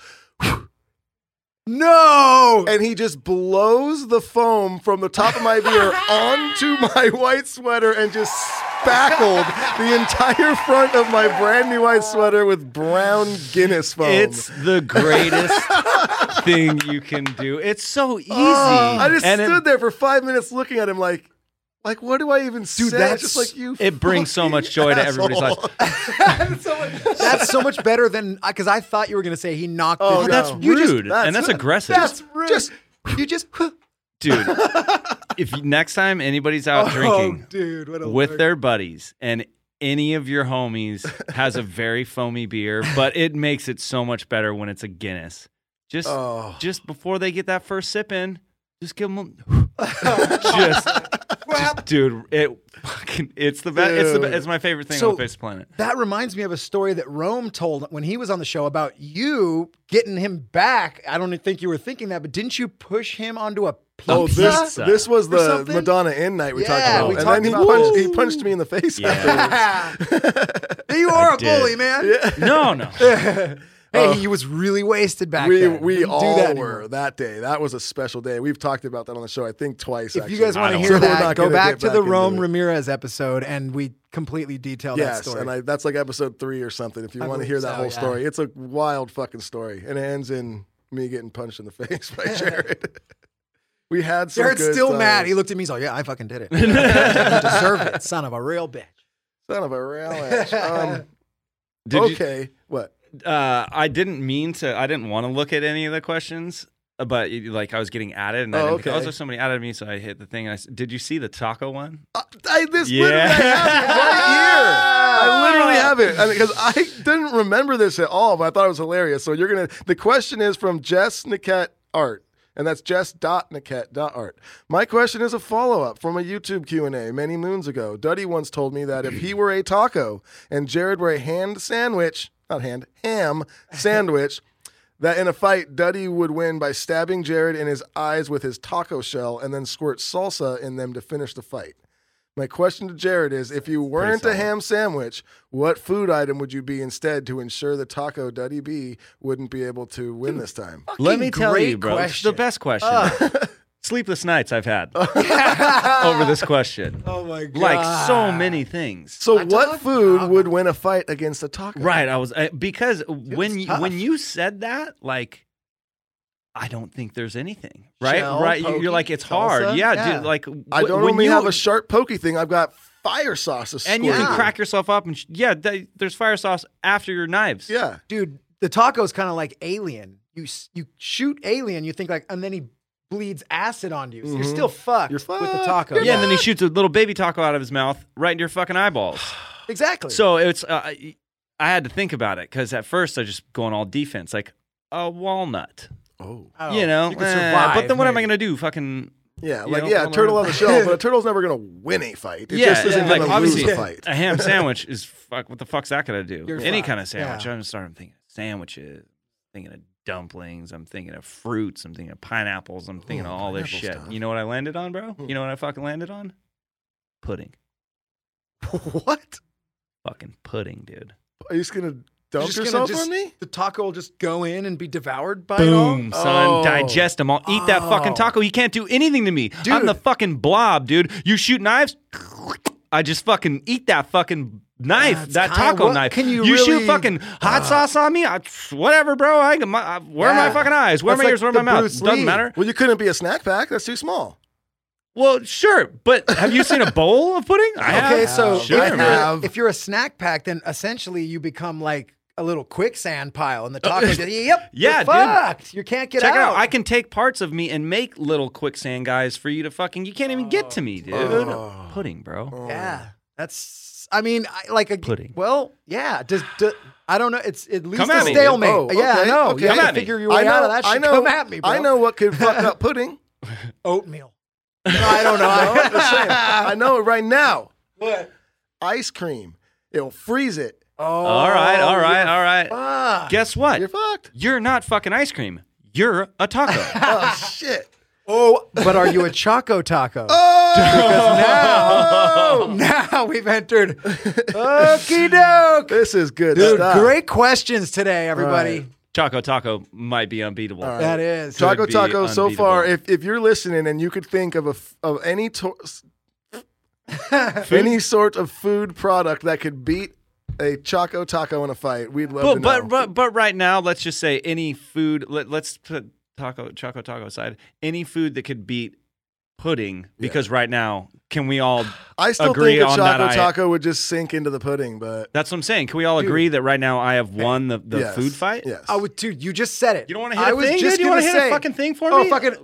No! and he just blows the foam from the top of my beer onto my white sweater and just spackled the entire front of my brand new white sweater with brown Guinness foam. It's the greatest thing you can do. It's so easy. Oh, I just And it- stood there for five minutes looking at him like, like, what do I even say? that's- Just like you. It brings so fucking much joy to everybody's asshole. life. That's so much better than because I thought you were gonna say he knocked Oh, it. no. That's You just- rude, that's- and that's aggressive. That's rude. Just you just Dude, if you, next time anybody's out oh, drinking dude, what a with lurk. their buddies and any of your homies has a very foamy beer, but it makes it so much better when it's a Guinness. Just Oh. just before they get that first sip in, just give them just, just dude, it fucking it's the best. It's the be- Dude. it's my favorite thing So- on the face of the planet. That reminds me of a story that Rome told when he was on the show about you getting him back. I don't think you were thinking that, but didn't you push him onto a pizza? Oh, this Pizza. this was Or the something? Madonna Inn night we Yeah, talked about, we and talked then he about punched this. he punched me in the face Yeah. afterwards. you are I a did. bully, man. No, no. Hey, he was really wasted back we then. we Didn't do all that were anymore. that day. That was a special day. We've talked about that on the show, I think twice. If actually. you guys want to I hear So we're that, not go gonna back get to back the into Rome it. Ramirez episode, and we completely detail that Yes, story. and I, that's like episode three or something. If you I want to believe hear that so, whole yeah. story, it's a wild fucking story, and it ends in me getting punched in the face by Jared. We had some Jared's good still times. mad. He looked at me. He's like, "Yeah, I fucking did it. You deserved it, son of a real bitch." Son of a real ass. Um, Did you- okay, what? Uh, I didn't mean to. I didn't want to look at any of the questions, but like I was getting at it, and I Oh, didn't think, okay. oh, there's somebody added me, so I hit the thing. And I s- did you see the taco one? Uh, I, this Yeah. literally I have it right here. I literally have it because I, didn't remember this at all, but I thought it was hilarious. So you're gonna. The question is from Jess Niket Art. And that's jess dot niket dot art. My question is a follow-up from a YouTube Q and A many moons ago. Duddy once told me that if he were a taco and Jared were a hand sandwich, not hand, ham sandwich, that in a fight, Duddy would win by stabbing Jared in his eyes with his taco shell and then squirt salsa in them to finish the fight. My question to Jared is, if you weren't a solid. ham sandwich, what food item would you be instead to ensure the taco Duddy B wouldn't be able to win this time? Let me tell great you, bro. It's question. the best question. Sleepless nights I've had over this question. Oh my god! Like so many things. So A what taco? food would win a fight against a taco? Right. I was uh, because when was you, tough. when you said that, like I don't think there's anything, right? Shell, right? pokey, You're like, it's salsa? hard. Yeah, Yeah. dude. Like, I wh- don't when only you, have a sharp pokey thing. I've got fire sauce. and you can Yeah. crack yourself up, and sh- yeah, th- there's fire sauce after your knives. Yeah. Dude, the taco's kind of like Alien. You s- you shoot Alien, you think like, and then he bleeds acid onto you. So you're Mhm. still fucked You're with the fucked. taco. You're Yeah, and then he shoots a little baby taco out of his mouth right into your fucking eyeballs. exactly. So it's, uh, I I had to think about it because at first I just going all defense, like a walnut. Oh. Oh, you know, you can eh, survive. but then what am I maybe. going to do? Fucking Yeah, You like know, yeah, pull turtle around. on the shell, but a turtle's never gonna win a fight. It yeah, just isn't like gonna obviously lose a fight. a ham sandwich is fuck. What the fuck's that gonna do? You're Any fucked. kind of sandwich. Yeah. I'm starting thinking sandwiches. Thinking of dumplings. I'm thinking of fruits. I'm thinking of pineapples. I'm thinking Ooh, of all this pineapple shit. stuff. You know what I landed on, bro? Hmm. You know what I fucking landed on? Pudding. What? Fucking pudding, dude. Are you just gonna You're dump just gonna yourself just- on me? The taco will just go in and be devoured by it all? Boom, son. Oh. Digest them. I'll eat that fucking Oh. taco. He can't do anything to me. Dude. I'm the fucking blob, dude. You shoot knives, I just fucking eat that fucking knife, That's that kinda- taco what knife. can you shoot really- fucking hot sauce on me? I, whatever, bro. I, my, I, where are my Yeah. fucking eyes? Where are That's my like ears? Where are my the mouth? Bruce Doesn't Lee. matter. Well, you couldn't be a snack pack. That's too small. Well, sure, but have you seen a bowl of pudding? I have. Okay, so Sure, if, man. you're, if you're a snack pack, then essentially you become like a little quicksand pile, and the taco. Yep, Yeah, you're dude. fucked. You can't get Check it out. out. I can take parts of me and make little quicksand guys for you to fucking. You can't even get to me, dude. Oh. Pudding, bro. Yeah, that's. I mean, I, like a Pudding. Well, yeah. Does, do I don't know. It's at least Come a at me, dude. stalemate. Oh, Yeah, I okay, know. okay. You Come have at to me. figure your way out of that. I Shit. know. Come at me, bro. I know what could fuck up pudding. Oatmeal. No, I don't know. No, I'm just saying. I know it right now. What? Ice cream. It'll freeze it. Oh, All right, all right, all right. fuck. Guess what? You're fucked. You're not fucking ice cream. You're a taco. Oh shit. Oh, but are you a Choco Taco? Oh, Because now, now we've entered. Okie doke. this is good Dude, stuff. great questions today, everybody. Right. Choco Taco might be unbeatable. All right. That is. Could Taco be Taco. So unbeatable. far, if if you're listening and you could think of a f- of any to- any sort of food product that could beat a Choco Taco in a fight, we'd love to But, know. but but but right now, let's just say any food. Let, let's put taco Choco Taco aside. Any food that could beat pudding, because right now, can we all? I still agree think a on that Choco I- Taco would just sink into the pudding, but That's what I'm saying. Can we all agree that right now I have won the, the yes, food fight? Yes. I would, dude, you just said it. You don't want to hit I a was thing, just dude? You want to gonna hit say- a fucking thing for Oh, me? fucking.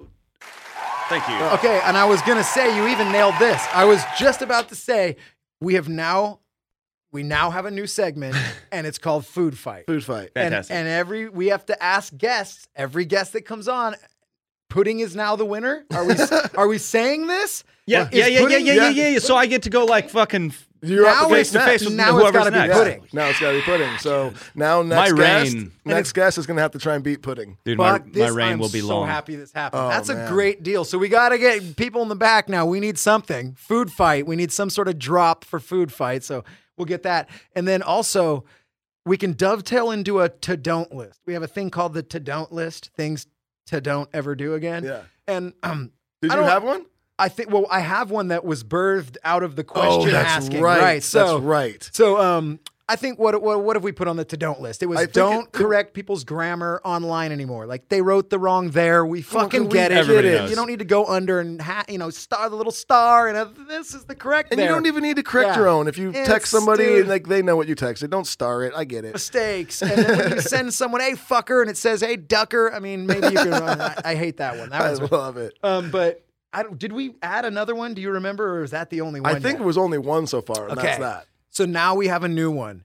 Thank you. Okay, and I was gonna say you even nailed this. I was just about to say we have now, we now have a new segment, and it's called Food Fight. Food fight. And, Fantastic. and every we have to ask guests. Every guest that comes on, pudding is now the winner. Are we? Are we saying this? Yeah, Is yeah, yeah, yeah, pudding- yeah, yeah, yeah, yeah. So I get to go like fucking You're Now up it's against face to next. face with now it's whoever's gotta be next. pudding. Now it's got to be pudding. So now next My guest, reign. next guest is going to have to try and beat pudding. Dude, my, Fuck my this, reign I'm will be so long. happy this happened. Oh, That's a man. great deal. So we got to get people in the back now. We need something. Food fight. We need some sort of drop for food fight. So we'll get that. And then also, we can dovetail into a to don't list. We have a thing called the to don't list, things to don't ever do again. Yeah. And um, Did I you don't- have one? I think, well, I have one that was birthed out of the question oh, that's asking. right. So, that's right. So, um, I think what what what have we put on the to don't list? It was I think don't it- correct people's grammar online anymore. Like they wrote the wrong there. We fucking we get it. Everybody You knows. don't need to go under and ha- you know star the little star and a, this is the correct. And there. you don't even need to correct Yeah. your own. If you It's- text somebody dude. and like they know what you texted, don't star it. I get it. mistakes. And then when you send someone, hey fucker, and it says, hey ducker. I mean, maybe you can. Run. I, I hate that one. That I one's. love it. Um, but I don't. Did we add another one? Do you remember, or is that the only one? I think yet? it was only one so far, and Okay. that's that. So now we have a new one.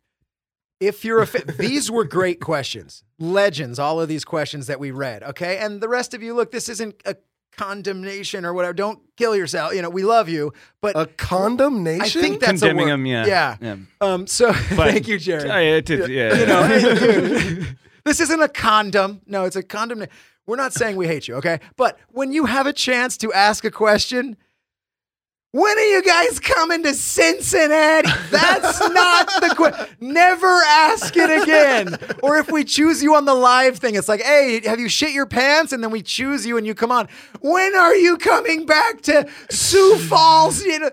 If you're a fa- these were great questions, legends, all of these questions that we read, okay? And the rest of you, look, this isn't a condemnation or whatever. Don't kill yourself. You know, we love you, but A condemnation? I think that's Condemning a word. them, yeah. Yeah. Yeah. Um. So thank you, Jared. Yeah, it did- yeah. You know, dude, this isn't a condom. No, it's a condom. We're not saying we hate you, okay? But when you have a chance to ask a question, when are you guys coming to Cincinnati? That's not the question. Never ask it again. Or if we choose you on the live thing, it's like, hey, have you shit your pants? And then we choose you and you come on. When are you coming back to Sioux Falls? You know,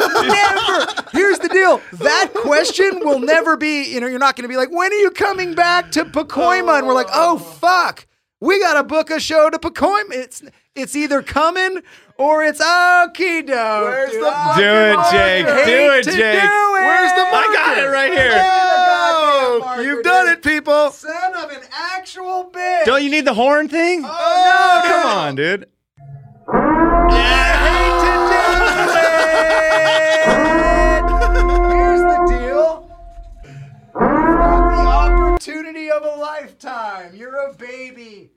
never. Here's the deal. That question will never be, you know, you're not going to be like, when are you coming back to Pacoima? And we're like, oh, fuck. We got to book a show to Pacoima. It's it's either coming or it's okie doke. Where's dude. the I fucking Do it, marker? Jake. hate Do it, to Jake. do it. Where's the marker? I got it right here. Oh, Marker, you've done dude. it, people. Son of an actual bitch. Don't you need the horn thing? Oh, Oh, no. come on, dude. Here's the deal. You've got the opportunity of a lifetime. You're a baby.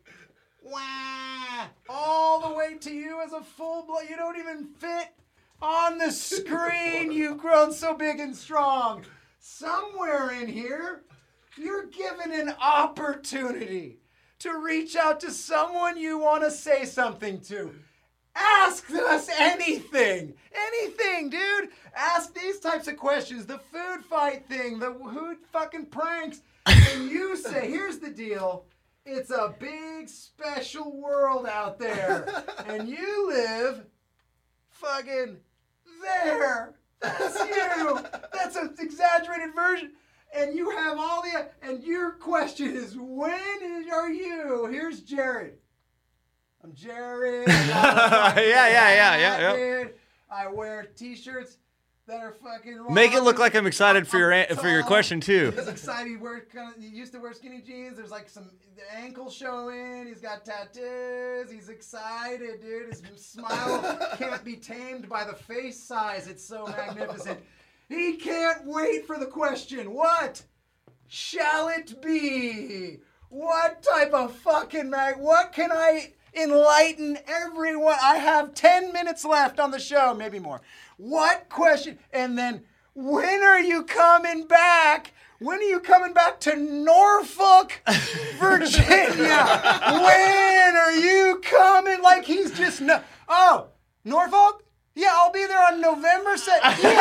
Wah. All the way to you as a full blood. You don't even fit on the screen. You've grown so big and strong. Somewhere in here, you're given an opportunity to reach out to someone you want to say something to. Ask us anything. Anything, dude. Ask these types of questions. The food fight thing, the who fucking pranks. And you say, here's the deal. It's a big special world out there. And you live fucking there. That's you. That's an exaggerated version. And you have all the, and your question is, when are you? Here's Jared. I'm Jared. yeah, yeah, yeah, yeah, yeah. Dude. I wear t-shirts that are fucking long. Make it look like I'm excited for your an- for your question too. He's excited. He, wear, kind of, he used to wear skinny jeans. There's like some ankles showing. He's got tattoos. He's excited, dude. His smile can't be tamed by the face size. It's so magnificent. He can't wait for the question. What shall it be? What type of fucking mag? What can I enlighten everyone? I have ten minutes left on the show, maybe more. What question? And then, when are you coming back? When are you coming back to Norfolk, Virginia? When are you coming? Like he's just no. Oh, Norfolk? Yeah, I'll be there on November second. He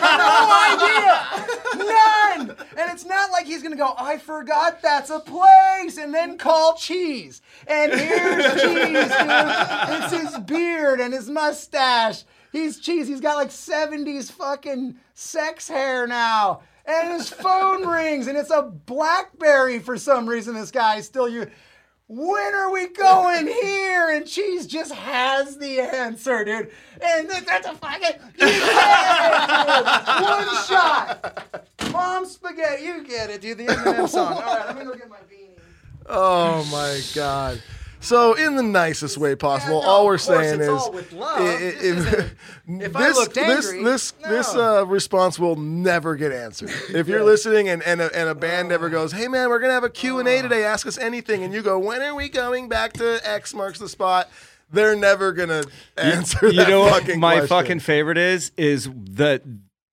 has no idea. None. And it's not like he's going to go, I forgot that's a place, and then call Cheese. And here's Cheese, dude. It's his beard and his mustache. He's Cheese. He's got like seventies fucking sex hair now. And his phone rings, and it's a BlackBerry for some reason. This guy is still you. When are we going here? And Cheese just has the answer, dude. And th- that's a fucking you get it, dude. One shot. Mom spaghetti. You get it, dude. The Eminem song. All right, let me go get my beanie. Oh my God. So, in the nicest way possible, Yeah, no, all we're of course, saying it's is, all with love. i- i- This if, isn't- if I this looked this angry, this no. this uh, response will never get answered. If you're listening and and a, and a band ever goes, "Hey man, we're gonna have a Q and A today. Ask us anything," and you go, "When are we going back to X marks the spot?" They're never gonna answer You that know what fucking my question. fucking favorite is? Is that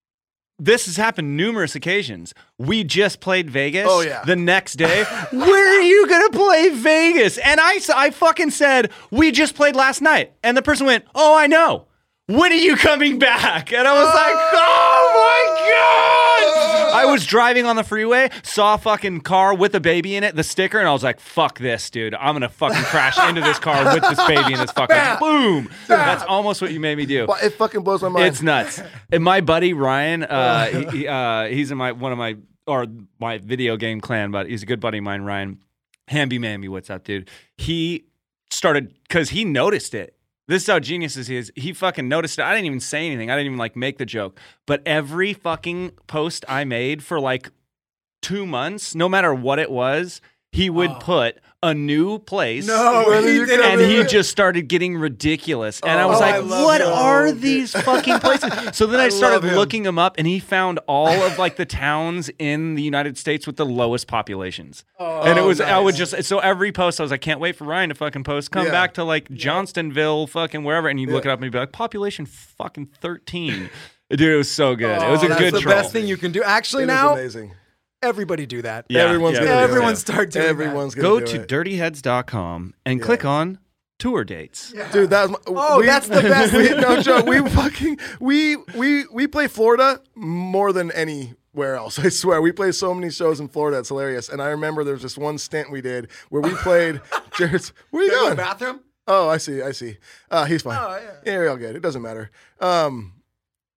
this has happened numerous occasions. We just played Vegas. Oh, yeah. The next day, where are you gonna play Vegas? And I, s- I fucking said we just played last night, and the person went, "Oh, I know. When are you coming back?" And I was like, "Oh my god!" I was driving on the freeway, saw a fucking car with a baby in it, the sticker, and I was like, "Fuck this, dude! I'm gonna fucking crash into this car with this baby in this fucking boom." That's almost what you made me do. Well, it fucking blows my mind. It's nuts. And my buddy Ryan, uh, he, he, uh, he's in my one of my or my video game clan, but he's a good buddy of mine. Ryan, Hamby Mamby, what's up, dude? He started because he noticed it. This is how genius he is. He fucking noticed it. I didn't even say anything. I didn't even like make the joke. But every fucking post I made for like two months, no matter what it was, he would put a new place. No, When are he you didn't. coming And he back? just started getting ridiculous. And I was Oh, like, I love what him. are these fucking places? So then I, I started love him. looking them up, and he found all of like the towns in the United States with the lowest populations. and it was, I would just, so every post, I was like, can't wait for Ryan to fucking post. Come Yeah. back to like Johnstonville, fucking wherever. And you'd look it up and you'd be like, population fucking thirteen. Dude, it was so good. it was a That's good the troll. best thing you can do. Actually, It is now amazing. everybody do that. Yeah, Everyone's yeah, gonna do Everyone it. start doing Everyone's gonna Go do to it. dirty heads dot com and click on tour dates. that. Dude, that was my, Oh, that's the best. we, no joke. We fucking we we we play Florida more than anywhere else. I swear, we play so many shows in Florida. It's hilarious. And I remember there was just one stint we did where we played. Jared's, where are you Go to the going? bathroom? Oh, I see. I see. Uh, he's fine. Oh, yeah. Yeah, we're all good. It doesn't matter. Um,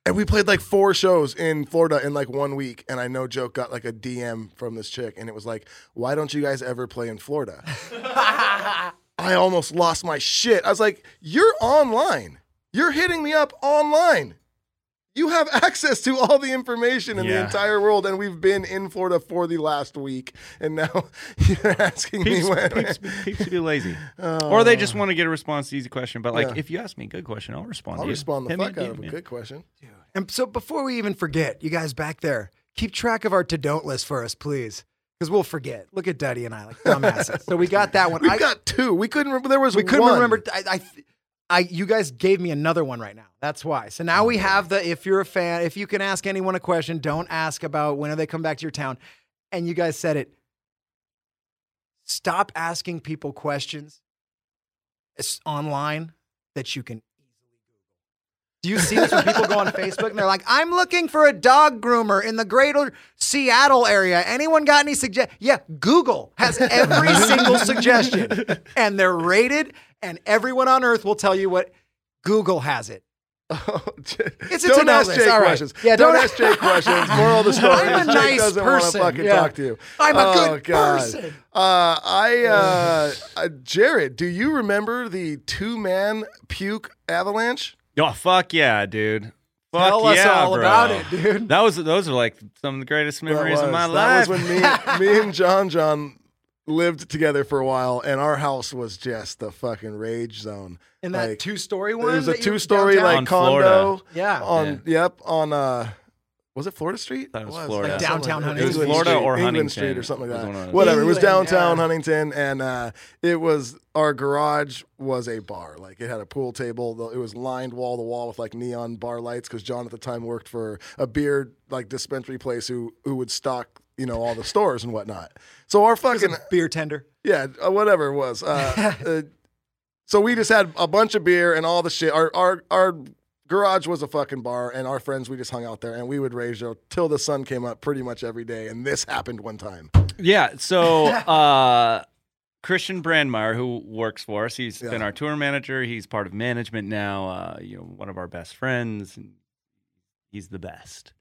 And we played like four shows in Florida in like one week. And I no joke got like a D M from this chick. And it was like, why don't you guys ever play in Florida? I almost lost my shit. I was like, you're online. You're hitting me up online. You have access to all the information in Yeah. the entire world, and we've been in Florida for the last week, and now you're asking Peeps, me when. peeps, peeps be lazy. Oh. Or they just want to get a response to easy question. But like, Yeah. if you ask me a good question, I'll respond I'll to you. respond the Hit me fuck out D M of a me. good question. And so before we even forget, you guys back there, keep track of our to-don't list for us, please. Because we'll forget. Look at Duddy and I like dumbasses. So we got that one. We've I, got two. We couldn't remember. There was we couldn't one. remember. I, I, I, you guys gave me another one right now. That's why. So now we have the, if you're a fan, if you can ask anyone a question, don't ask about when do they come back to your town. And you guys said it. Stop asking people questions it's online that you can easily Google. Do you see this when people go on Facebook and they're like, I'm looking for a dog groomer in the greater Seattle area. Anyone got any suggestions? Yeah, Google has every single suggestion and they're rated and everyone on earth will tell you what Google has it. Oh, It's a don't to-do ask list. Jake All right. questions. Yeah, don't, don't- ask Jake questions. Moral of the story I'm a is Jake nice doesn't want to person. fucking Yeah. talk to you. I'm a Oh, good God. person. Uh, I, uh, uh, Jared, do you remember the two-man puke avalanche? Oh, fuck yeah, dude. Fuck Tell us yeah, all bro. about it, dude. That was those are like some of the greatest memories that of my was, life. That was when me, me and John John lived together for a while, and our house was just the fucking rage zone. In that Like, two-story it one? was a that you- two-story downtown? like On condo. Florida. Yeah. On yep on uh. Was it Florida Street? That was It Florida. Yeah, Like something downtown like that. Huntington. It was England Florida Street, or England Huntington. Street or something It was like one of that. those. Whatever. It was England, downtown yeah. Huntington, and uh, it was our garage was a bar. Like it had a pool table. It was lined wall to wall with like neon bar lights because John at the time worked for a beer like dispensary place who who would stock you know all the stores and whatnot. So our It was fucking a beer tender. yeah, uh, whatever it was. Uh, uh, so we just had a bunch of beer and all the shit. Our our our garage was a fucking bar, and our friends we just hung out there, and we would rage yo, till the sun came up pretty much every day. And this happened one time. Yeah. So uh, Christian Brandmeier, who works for us, he's Yeah. been our tour manager. He's part of management now. Uh, you know, one of our best friends. And he's the best.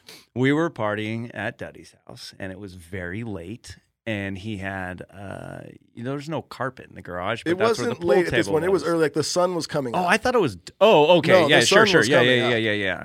We were partying at Duddy's house, and it was very late. And he had, uh, you know, there's no carpet in the garage. But It that's where wasn't the pool late at this table one. It was early. Like the sun was coming. Oh, up. I thought it was. Oh, okay. No, yeah, the sure, sun sure. was Yeah, coming yeah, up. yeah, yeah, yeah.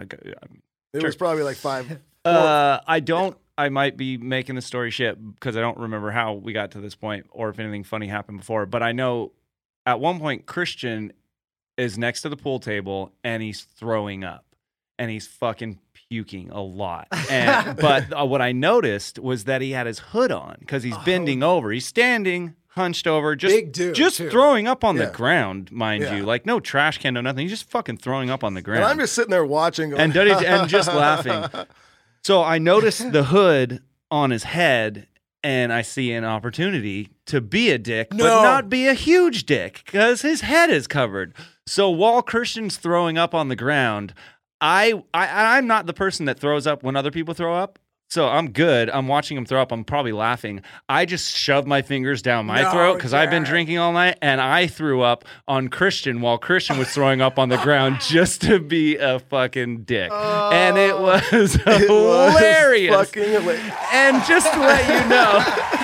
It sure. was probably like five. Uh, I don't. I might be making the story shit because I don't remember how we got to this point or if anything funny happened before. But I know at one point Christian is next to the pool table and he's throwing up and he's fucking puking a lot. And but uh, what I noticed was that he had his hood on because he's bending over. He's standing hunched over, just Big dude, just too. throwing up on Yeah. the ground, mind Yeah. you. Like no trash can, no nothing. He's just fucking throwing up on the ground. And I'm just sitting there watching. Going, and Duddy's, and just laughing. So I noticed the hood on his head, and I see an opportunity to be a dick, No. but not be a huge dick because his head is covered. So while Christian's throwing up on the ground, I, I I'm not the person that throws up when other people throw up. So I'm good. I'm watching him throw up. I'm probably laughing. I just shoved my fingers down my No, throat because I've been Jared. drinking all night, and I threw up on Christian while Christian was throwing up on the ground just to be a fucking dick. and it was It was hilarious. fucking hilarious. And just to let you know,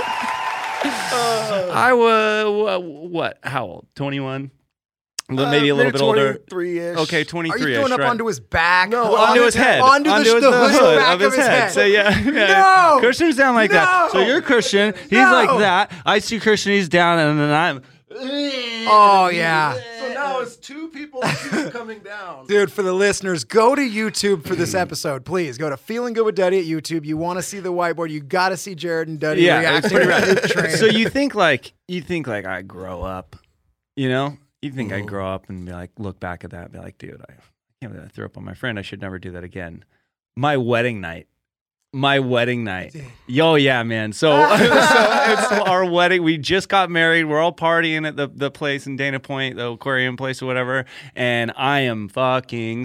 I was, what, how old? twenty-one? Maybe a little bit older. twenty-three-ish. Okay, Are twenty-three. you throwing up onto his back? No, onto his head, Onto the, onto his, the the hood, hood back of his head. So yeah, yeah. No! Christian's down like that. So No! you're Christian. He's No! like that. I see Christian. He's down, and then I'm. Oh, yeah. So now it's two people keep coming down. Dude, for the listeners, go to YouTube for this episode. Please go to Feeling Good with Duddy at YouTube. You want to see the whiteboard. You got to see Jared and Duddy Yeah, reacting to the poop train. So you think like you think like I grow up, you know? You think I grow up and be like, look back at that and be like, dude, I can't believe I threw up on my friend. I should never do that again. My wedding night. My wedding night. Yo, yeah, man. So, so it's our wedding. We just got married. We're all partying at the, the place in Dana Point, the aquarium place or whatever. And I am fucking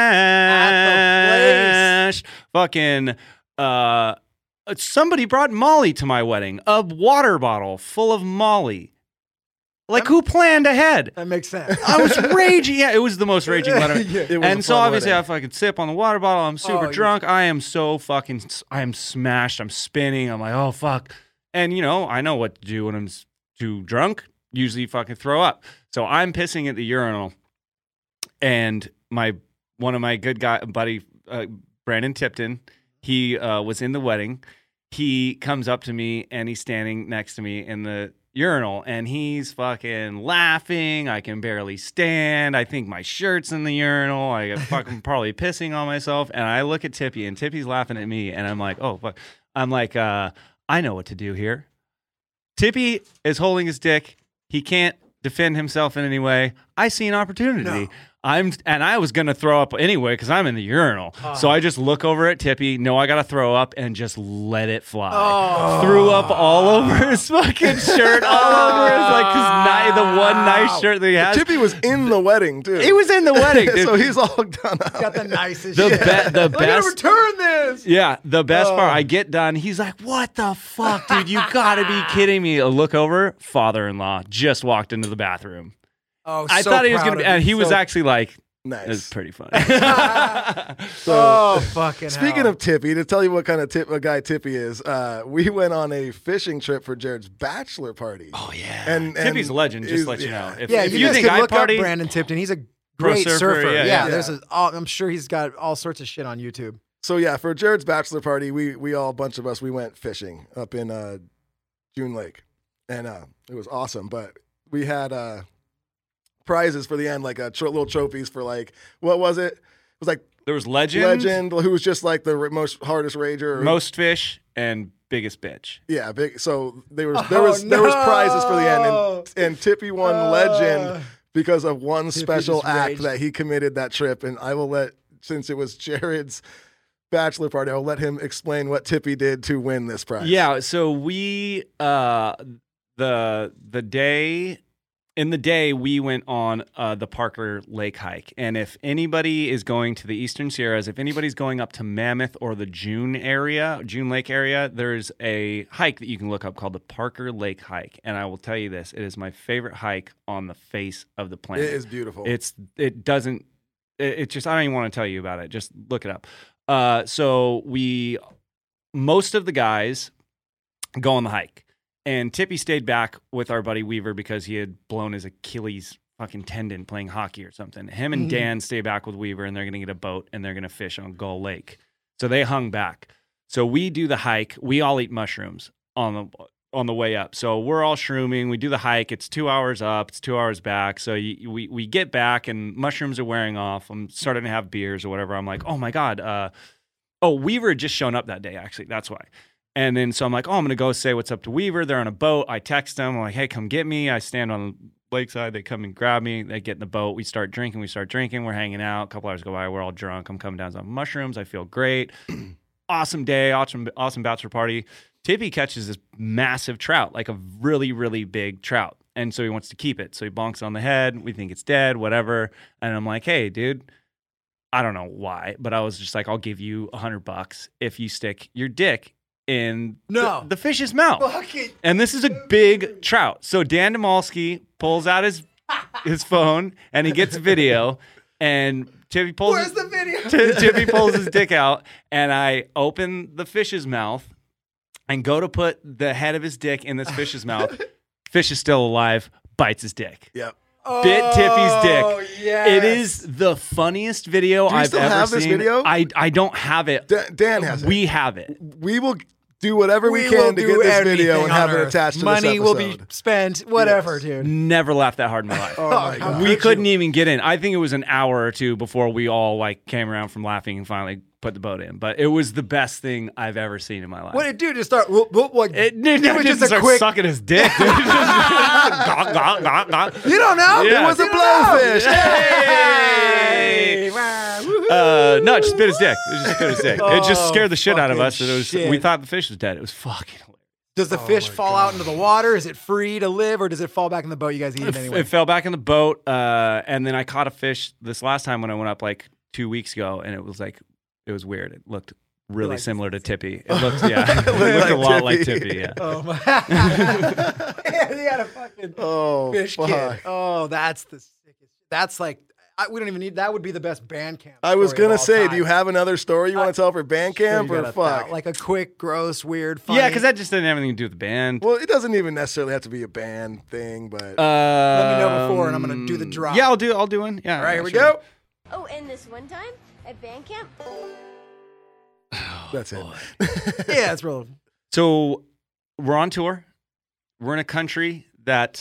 smashed. Fucking, uh, somebody brought Molly to my wedding. A water bottle full of Molly. Like, who planned ahead? That makes sense. I was raging. Yeah, it was the most raging letter. Yeah, it was a and so fun obviously, wedding. I fucking sip on the water bottle. I'm super Oh, drunk. I am so fucking. I am smashed. I'm spinning. I'm like, oh fuck. And you know, I know what to do when I'm s- too drunk. Usually, fucking throw up. So I'm pissing at the urinal, and my one of my good guy buddy, uh, Brandon Tipton, he uh, was in the wedding. He comes up to me and he's standing next to me in the urinal and he's fucking laughing. I can barely stand. I think my shirt's in the urinal. I get fucking probably pissing on myself. And I look at Tippy and Tippy's laughing at me. And I'm like, oh, fuck. I'm like, uh, I know what to do here. Tippy is holding his dick. He can't defend himself in any way. I see an opportunity. No. I'm and I was gonna throw up anyway because I'm in the urinal. Oh. So I just look over at Tippy, know I gotta throw up, and just let it fly. Oh. Threw up all over his fucking shirt, all over his like his ni- the one nice shirt that he has. Tippy was in the wedding too. He was in the wedding, dude. so he's all done up. Got the nicest the shit. be- the I'm gonna best. return this. Yeah, the best Oh. part. I get done. He's like, "What the fuck, dude? You gotta be kidding me!" I look over. Father-in-law just walked into the bathroom. Oh, I so thought he was proud gonna be, of and you. he was So- actually like, Nice. "It's pretty funny." Oh, fucking Speaking hell. of Tippy, to tell you what kind of tip a guy Tippy is, uh, we went on a fishing trip for Jared's bachelor party. Oh yeah, And- and Tippy's a legend. Just he's- to let you yeah. know. If, yeah, if you, you, guys think can I look party, up Brandon Tipton. He's a Pro great surfer, surfer. yeah, Yeah, yeah. there's a. all- I'm sure he's got all sorts of shit on YouTube. So yeah, for Jared's bachelor party, we we all a bunch of us we went fishing up in uh, June Lake, and uh, it was awesome. But we had uh, prizes for the end, like uh, tro- little trophies for like what was it? It was like there was legend, Legend, who was just like the r- most hardest rager. Or, most fish, and biggest bitch. yeah, big. So there was there Oh, was there was no. prizes for the end, and and Tippy won Uh, Legend because of one Tippy special just act raged. that he committed that trip. And I will let, since it was Jared's bachelor party, I'll let him explain what Tippy did to win this prize. Yeah, so we uh the the day in the day we went on uh, the Parker Lake hike, and if anybody is going to the Eastern Sierras, if anybody's going up to Mammoth or the June area, June Lake area, there's a hike that you can look up called the Parker Lake hike, and I will tell you this: it is my favorite hike on the face of the planet. It is beautiful. It's it doesn't it, it just I don't even want to tell you about it. Just look it up. Uh, so we most of the guys go on the hike. And Tippy stayed back with our buddy Weaver because he had blown his Achilles fucking tendon playing hockey or something. Him and Dan stay back with Weaver, and they're going to get a boat, and they're going to fish on Gull Lake. So they hung back. So we do the hike. We all eat mushrooms on the on the way up. So we're all shrooming. We do the hike. It's two hours up. It's two hours back. So you, we we get back, and mushrooms are wearing off. I'm starting to have beers or whatever. I'm like, oh, my God. Uh, oh, Weaver had just shown up that day, actually. That's why. And then so I'm like, oh, I'm going to go say what's up to Weaver. They're on a boat. I text them. I'm like, hey, come get me. I stand on the lakeside. They come and grab me. They get in the boat. We start drinking. We start drinking. We're hanging out. A couple hours go by. We're all drunk. I'm coming down on mushrooms. I feel great. Awesome day. Awesome, awesome bachelor party. Tippy catches this massive trout, like a really, really big trout. And so he wants to keep it. So he bonks it on the head. We think it's dead, whatever. And I'm like, hey, dude. I don't know why, but I was just like, I'll give you a hundred bucks if you stick your dick in No. the, the fish's mouth. Fuck it. And this is a big trout. So Dan Demalski pulls out his his phone and he gets a video, and Tippy pulls Where's his, the video? T- Tippy pulls his dick out, and I open the fish's mouth and go to put the head of his dick in this fish's mouth. Fish is still alive, bites his dick. Yep. Bit Tippy's dick. Oh, yes. It is the funniest video Do you I've still ever have this seen. video? I I don't have it. Da- Dan has it. We have it. We will do whatever we, We can will to do get this video anything and have on it Earth. attached to Money this will episode. be spent, whatever, Yes. dude. Never laughed that hard in my life. Oh my God. We couldn't even get in. I think it was an hour or two before we all like came around from laughing and finally put the boat in. But it was the best thing I've ever seen in my life. What did it do? Just start. Whoop, whoop, what, It, it, it, was just just a start quick. sucking his dick. Dude. Gawk, gawk, gawk, gawk. You don't know? Yeah. It was a It's a blowfish. Hey! Uh, no, it just bit his dick. It just bit his dick. it just Oh, scared the shit out of us. fucking And it was. shit. We thought the fish was dead. It was fucking hilarious. Does the fish fall out into the water? Is it free to live, or does it fall back in the boat? You guys eat it anyway. It fell back in the boat, uh, and then I caught a fish this last time when I went up like two weeks ago, and it was like it was weird. It looked really Like- similar to Tippy. It looked yeah, it looked like a lot like Tippy. Tippy. Yeah. Oh my! he had a fucking Oh, fish fuck. kid. Oh, that's the sickest. That's like I, we don't even need. That would be the best band camp. I was story of gonna all say, time. do you have another story you I- want to tell for band Sure, camp you or got a fuck? thou- like a quick, gross, weird. Funny. Yeah, because that just didn't have anything to do with the band. Well, it doesn't even necessarily have to be a band thing, but Uh, Let me know before, and I'm gonna do the drop. Yeah, I'll do. I'll do one. Yeah. All right, here we sure. go. Oh, and this one time at band camp, that's it. Yeah, it's real. So we're on tour. We're in a country that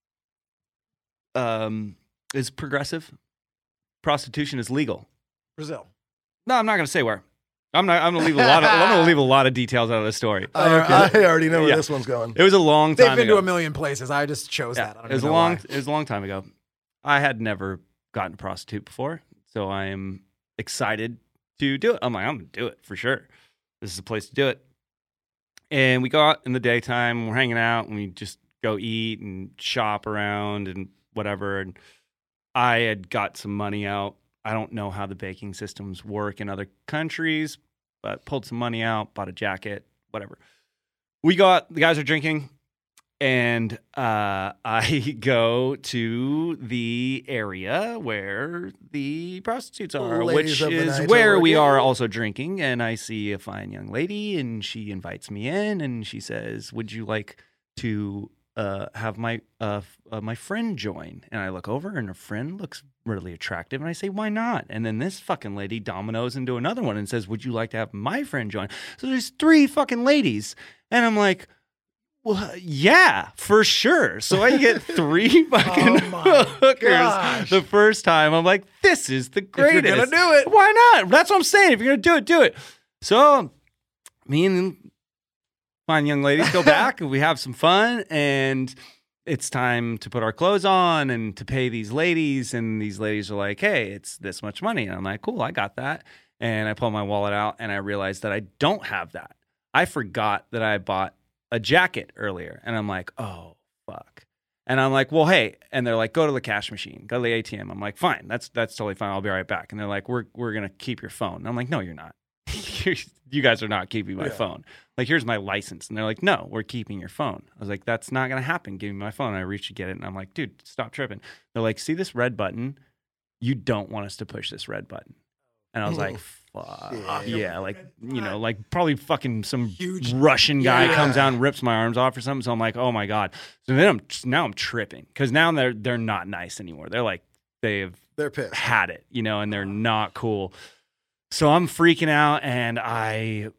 um, is progressive. Prostitution is legal. Brazil. No, I'm not going to say where. I'm not. I'm going to leave a lot. Of, I'm going to leave a lot of details out of the story. I, I already know where Yeah. this one's going. It was a long time They've been ago. to a million places. I just chose Yeah, that. I don't it was a even know long. why. It was a long time ago. I had never gotten a prostitute before, so I am excited to do it. I'm like, I'm going to do it for sure. This is the place to do it. And we go out in the daytime. We're hanging out, and we just go eat and shop around and whatever. And I had got some money out. I don't know how the banking systems work in other countries, but pulled some money out, bought a jacket, whatever. We go out. The guys are drinking. And uh, I go to the area where the prostitutes are, Ladies which of the is night where are we working. are also drinking. And I see a fine young lady, and she invites me in, and she says, "Would you like to uh, have my uh, f- uh, my friend join?" And I look over, and her friend looks really attractive, and I say, "Why not?" And then this fucking lady dominoes into another one and says, "Would you like to have my friend join?" So there's three fucking ladies, and I'm like, well, yeah, for sure. So I get three fucking Oh my hookers gosh. the first time. I'm like, this is the If you're greatest. gonna do it. Why not? That's what I'm saying. If you're gonna do it, do it. So me and fine young ladies go back and we have some fun, and it's time to put our clothes on and to pay these ladies. And these ladies are like, hey, it's this much money. And I'm like, cool, I got that. And I pull my wallet out, and I realize that I don't have that. I forgot that I bought a jacket earlier, and I'm like, oh fuck. And I'm like, well, hey, and they're like, go to the cash machine, go to the A T M. I'm like, fine, that's that's totally fine. I'll be right back. And they're like, we're we're gonna keep your phone. And I'm like, no, you're not. You guys are not keeping my Yeah. phone. Like, here's my license. And they're like, no, we're keeping your phone. I was like, that's not gonna happen. Give me my phone. And I reach to get it, and I'm like, dude, stop tripping. They're like, see this red button? You don't want us to push this red button. And I was like, fuck. Shit. Yeah, like, you know, like probably fucking some Huge- Russian guy Yeah. comes out and rips my arms off or something. So I'm like, oh my God. So then I'm now I'm tripping because now they're they're not nice anymore. They're like, they've They're pissed. had it, you know, and they're not cool. So I'm freaking out, and I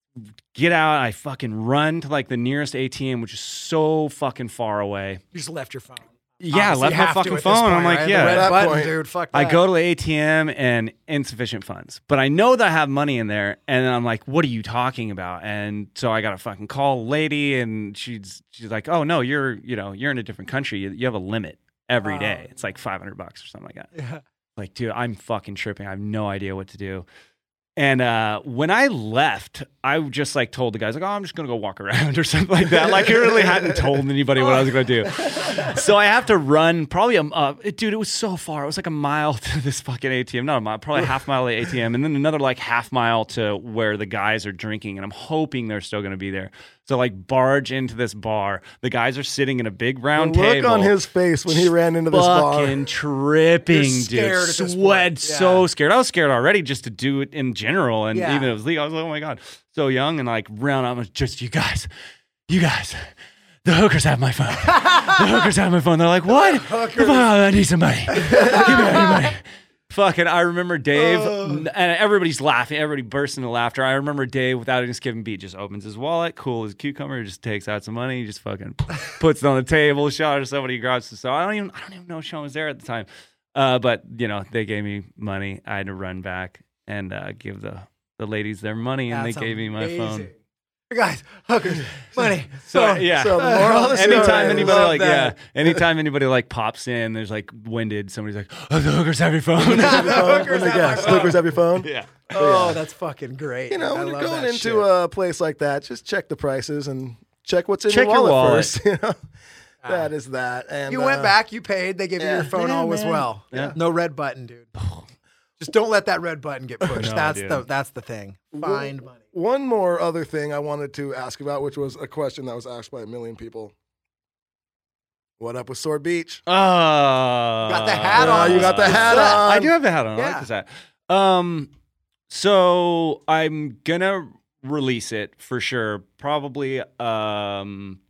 get out. I fucking run to like the nearest A T M, which is so fucking far away. You just left your phone. Yeah, I Obviously left you my have to fucking at this phone. I'm point, like, right? yeah. The red At that button, point, dude. Fuck that. I go to the A T M and insufficient funds, but I know that I have money in there, and I'm like, "What are you talking about?" And so I got to fucking call a lady, and she's she's like, "Oh no, you're you know you're in a different country. You, you have a limit every Oh. day. It's like five hundred bucks or something like that." Yeah. Like, dude, I'm fucking tripping. I have no idea what to do. And uh, when I left, I just like told the guys like, "Oh, I'm just gonna go walk around" or something like that. Like, I really hadn't told anybody what I was gonna do. So I have to run probably a uh, it, dude. It was so far. It was like a mile to this fucking A T M. Not a mile, probably a half mile to the A T M, and then another like half mile to where the guys are drinking. And I'm hoping they're still gonna be there. So like barge into this bar. The guys are sitting in a big round The look table. on his face when he ran into this bar. Fucking tripping, You're scared dude. at this Sweat, point. so Yeah. scared. I was scared already just to do it in general, and Yeah. even if it was legal, I was like, oh my God, so young and like round. I was just, you guys, you guys. The hookers have my phone. The hookers have my phone. They're like, what? Hookers. Oh, I need some money. Give me any money. Fucking, I remember Dave, and everybody's laughing. Everybody bursts into laughter. I remember Dave, without even skipping a beat, just opens his wallet, cool as a cucumber, just takes out some money, just fucking puts it on the table, shot or somebody grabs some. So I don't even, I don't even know if Sean was there at the time. Uh, but you know, they gave me money. I had to run back and uh, give the the ladies their money, and That's they gave me my phone. amazing. Guys, hookers, money. So phone. yeah. So the moral of the story Anytime is- anybody Love like that. yeah, anytime anybody like pops in, there's like winded. Somebody's like, "Oh, the hookers have your phone." The Phone? hookers Let me have my guess. phone. Hookers have your phone? yeah. Oh, that's fucking great. You know, I when you're love going that into shit. a place like that, just check the prices and check what's in Check your your wallet, wallet. first. You know, that is that. And You uh, went back, you paid, they gave you yeah. your phone, Yeah, all was man. well. Yeah. No red button, dude. Just don't let that red button get pushed. No, that's dude. the that's the thing. Find money. One more other thing I wanted to ask about, which was a question that was asked by a million people. What up with Sword Beach? Oh, Got the hat Uh, on. you got the hat What's on. I do have a hat on. I Yeah. like this hat. Um, so I'm gonna release it for sure. Probably um,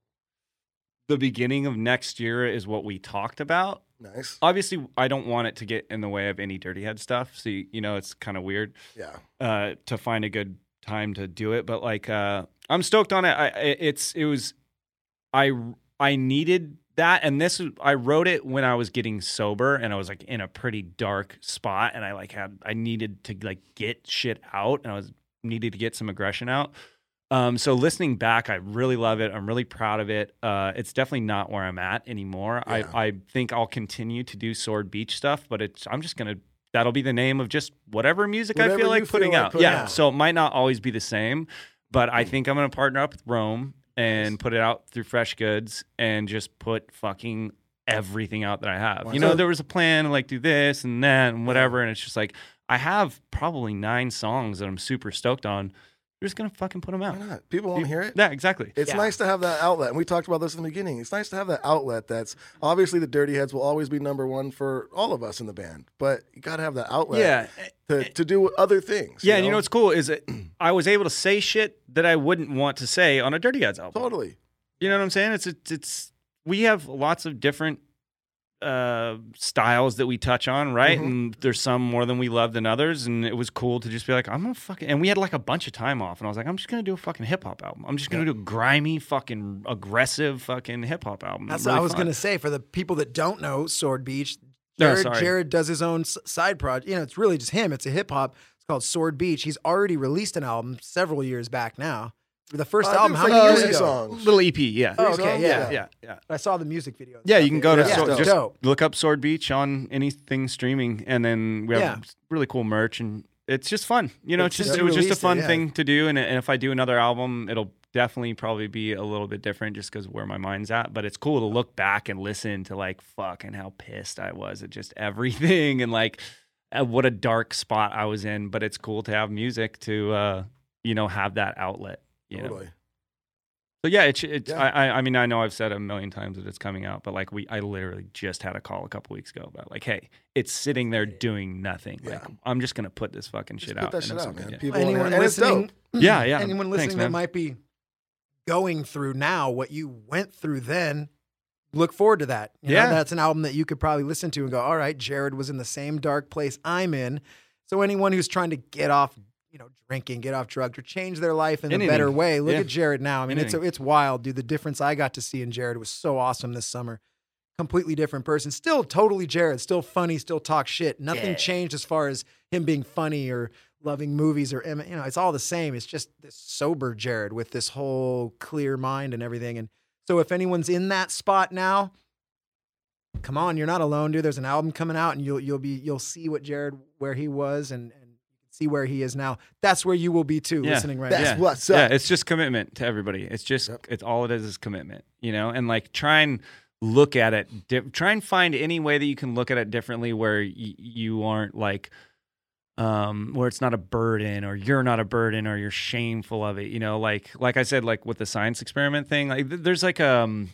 the beginning of next year is what we talked about. Nice. Obviously, I don't want it to get in the way of any Dirty Head stuff. So you, you know, it's kind of weird. Yeah. Uh, to find a good time to do it, but like, uh, I'm stoked on it. I, it's it was, I I needed that, and this was- I wrote it when I was getting sober, and I was like in a pretty dark spot, and I like had I needed to like get shit out, and I was needed to get some aggression out. Um, so listening back, I really love it. I'm really proud of it. Uh, it's definitely not where I'm at anymore. Yeah. I, I think I'll continue to do Sword Beach stuff, but it's I'm just gonna that'll be the name of just whatever music Whatever I feel you like feel putting like out. putting yeah. out. So it might not always be the same, but I think I'm gonna partner up with Rome and put it out through Fresh Goods and just put fucking everything out that I have. You know, So- there was a plan to like do this and that and whatever, and it's just like I have probably nine songs that I'm super stoked on. We're just gonna fucking put them out. Why not? People want to hear it. Yeah, exactly. It's Yeah. nice to have that outlet, and we talked about this in the beginning. It's nice to have that outlet. That's obviously the Dirty Heads will always be number one for all of us in the band, but you got to have that outlet Yeah. to, to do other things. Yeah, and you know what's cool is that I was able to say shit that I wouldn't want to say on a Dirty Heads album. Totally. You know what I'm saying? It's it's, it's we have lots of different uh, styles that we touch on, right? Mhm. And there's some more than we love than others, and it was cool to just be like, I'm gonna fucking. And we had like a bunch of time off, and I was like, I'm just gonna do a fucking hip hop album. I'm just gonna do a grimy, fucking aggressive, fucking hip hop album. That's Really what I was fun. going to say. For the people that don't know Sword Beach, No, Jared, sorry. Jared does his own s- side project. You know, it's really just him. It's a hip hop. It's called Sword Beach. He's already released an album several years back now. The first I album, think how it's many like years three ago? songs. Little E P, yeah. Oh, Three okay, songs? yeah. yeah, yeah. I saw the music video. Yeah, you can go to Yeah, Sword, it's just dope. look up Sword Beach on anything streaming, and then we have Yeah. really cool merch, and it's just fun. You know, It's it's just just it was just a released it, fun yeah. thing to do, and, and if I do another album, it'll definitely probably be a little bit different just because where my mind's at. But it's cool to look back and listen to like fucking how pissed I was at just everything, and like uh, what a dark spot I was in. But it's cool to have music to uh, you know have that outlet. You know? Totally. So yeah, it's it's. Yeah. I, I I mean I know I've said a million times that it's coming out, but like we I literally just had a call a couple weeks ago about like, hey, it's sitting there doing nothing. Like Yeah. I'm just gonna put this fucking Just shit put out. that and shit it's out, okay, man. yeah. People wanna Anyone hear it. And it's listening, dope. Yeah, yeah. Anyone Thanks, listening man. that might be going through now what you went through then, look forward to that. You know, Yeah. that's an album that you could probably listen to and go, all right, Jared was in the same dark place I'm in. So anyone who's trying to get off, you know, drinking, get off drugs, or change their life in a Anything. better way, look Yeah. at Jared now. I mean, it's Anything. it's wild, dude. The difference I got to see in Jared was so awesome this summer. Completely different person. Still totally Jared. Still funny. Still talk shit. Nothing Yeah. changed as far as him being funny or loving movies or you know, it's all the same. It's just this sober Jared with this whole clear mind and everything. And so if anyone's in that spot now, come on, you're not alone, dude. There's an album coming out, and you'll you'll be you'll see what Jared where he was and and see where he is now. That's where you will be too, Yeah. listening right That's now. what's Yeah, up. it's just commitment to everybody. It's just Yep. it's all it is is commitment, you know, and like try and look at it. Di- try and find any way that you can look at it differently, where y- you aren't like, um, where it's not a burden, or you're not a burden, or you're shameful of it. You know, like like I said, like with the science experiment thing, like th- there's like um,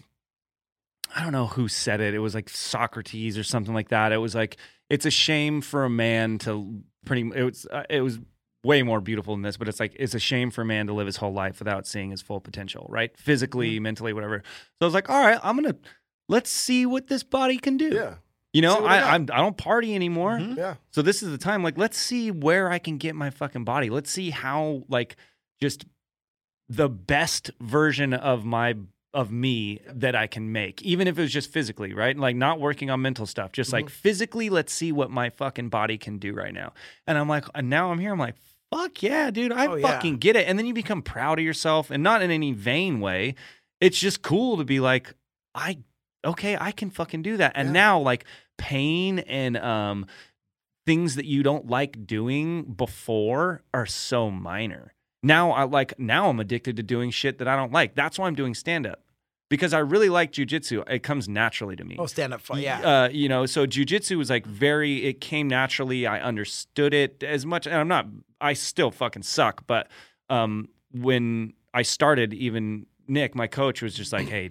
I don't know who said it. It was like Socrates or something like that. It was like it's a shame for a man to pretty. It was uh, it was. way more beautiful than this, but it's like it's a shame for a man to live his whole life without seeing his full potential, right? Physically, Mm-hmm. mentally, whatever. So I was like, all right, I'm gonna let's see what this body can do. Yeah. You know, See what I got. I I'm, I don't party anymore, Yeah. so this is the time. Like, let's see where I can get my fucking body. Let's see how like just the best version of my of me that I can make, even if it was just physically, right? Like not working on mental stuff, just like physically, let's see what my fucking body can do right now. And I'm like, and now I'm here, I'm like, fuck yeah, dude, I Oh, yeah. fucking get it. And then you become proud of yourself, and not in any vain way. It's just cool to be like, I, okay, I can fucking do that. And Yeah. now like pain and um things that you don't like doing before are so minor. Now I like now I'm addicted to doing shit that I don't like. That's why I'm doing stand up, because I really like jujitsu. It comes naturally to me. Oh, stand up fight. Yeah. Uh, you know, so jujitsu was like very. It came naturally. I understood it as much, and I'm not. I still fucking suck, but um, when I started, even Nick, my coach, was just like, "Hey, dude,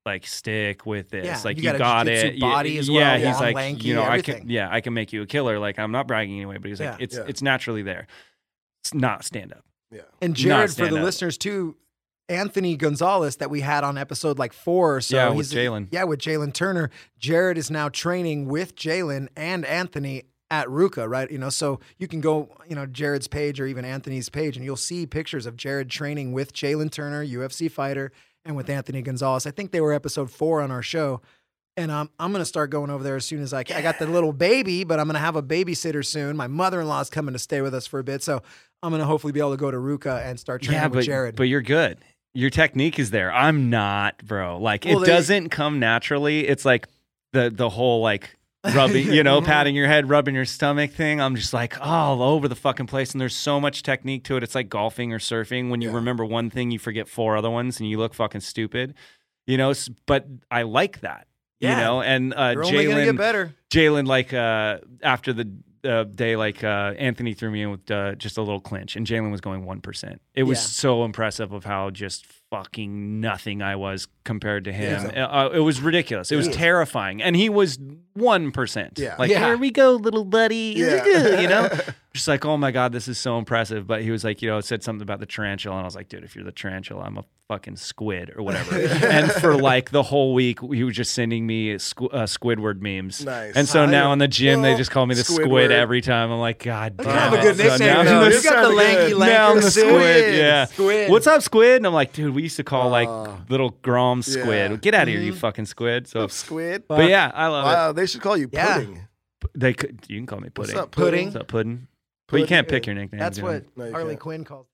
like stick with this. Yeah, like you you, got a got jiu-jitsu it. body yeah, as yeah, well, he's long, like, lanky, you know, I everything. can, yeah, I can make you a killer. Like I'm not bragging anyway, but he's like, Yeah. it's Yeah. it's naturally there. It's not stand up. Yeah. And Not Jared, for stand the up. listeners too, Anthony Gonzalez that we had on episode like four or so. Yeah, with he's- Jalen. Yeah, with Jalen Turner. Jared is now training with Jalen and Anthony at Ruka, right? You know, so you can go, you know, Jared's page or even Anthony's page, and you'll see pictures of Jared training with Jalen Turner, U F C fighter, and with Anthony Gonzalez. I think they were episode four on our show. And um, I'm going to start going over there as soon as I can. I got the little baby, but I'm going to have a babysitter soon. My mother-in-law is coming to stay with us for a bit. So I'm going to hopefully be able to go to Ruka and start training Yeah, with but Jared. but you're good. Your technique is there. I'm not, bro. Like Well, it they- doesn't come naturally. It's like the the whole like rubbing, you know, patting your head, rubbing your stomach thing. I'm just like all over the fucking place. And there's so much technique to it. It's like golfing or surfing. When you Yeah. remember one thing, you forget four other ones and you look fucking stupid. You know, s- but I like that. Yeah. You know, and uh You're only going to get Jalen better. Jalen, like uh, after the uh, day, like uh, Anthony threw me in with uh, just a little clinch, and Jalen was going one percent. It was Yeah. so impressive of how just fucking nothing I was compared to him. Yeah. Uh, it was ridiculous. It was Yeah. terrifying, and he was one percent. Yeah. Like Yeah. here we go, little buddy. Yeah. You know, just like oh my god, this is so impressive. But he was like, you know, said something about the tarantula, and I was like, dude, if you're the tarantula, I'm a fucking squid or whatever. And for like the whole week, he was just sending me squ- uh, Squidward memes. Nice. And so Ah, now yeah. in the gym, they Well, just call me the Squidward. squid every time. I'm like, God damn. That's kind of a it. good So nickname, now I'm though. the You got the kinda lanky, good. lanky now I'm the squid. squid. Yeah. Squid. What's up, squid? And I'm like, dude, we used to call like Oh. little Grom squid. Yeah. Get out of here, you fucking squid. So, Squid. but yeah, I love Wow, they should call you Yeah. Pudding. it. They could. You can call me What's pudding. up, Pudding? What's up, pudding? But you can't pick your nickname. That's you know? what No, you Harley can't. Quinn calls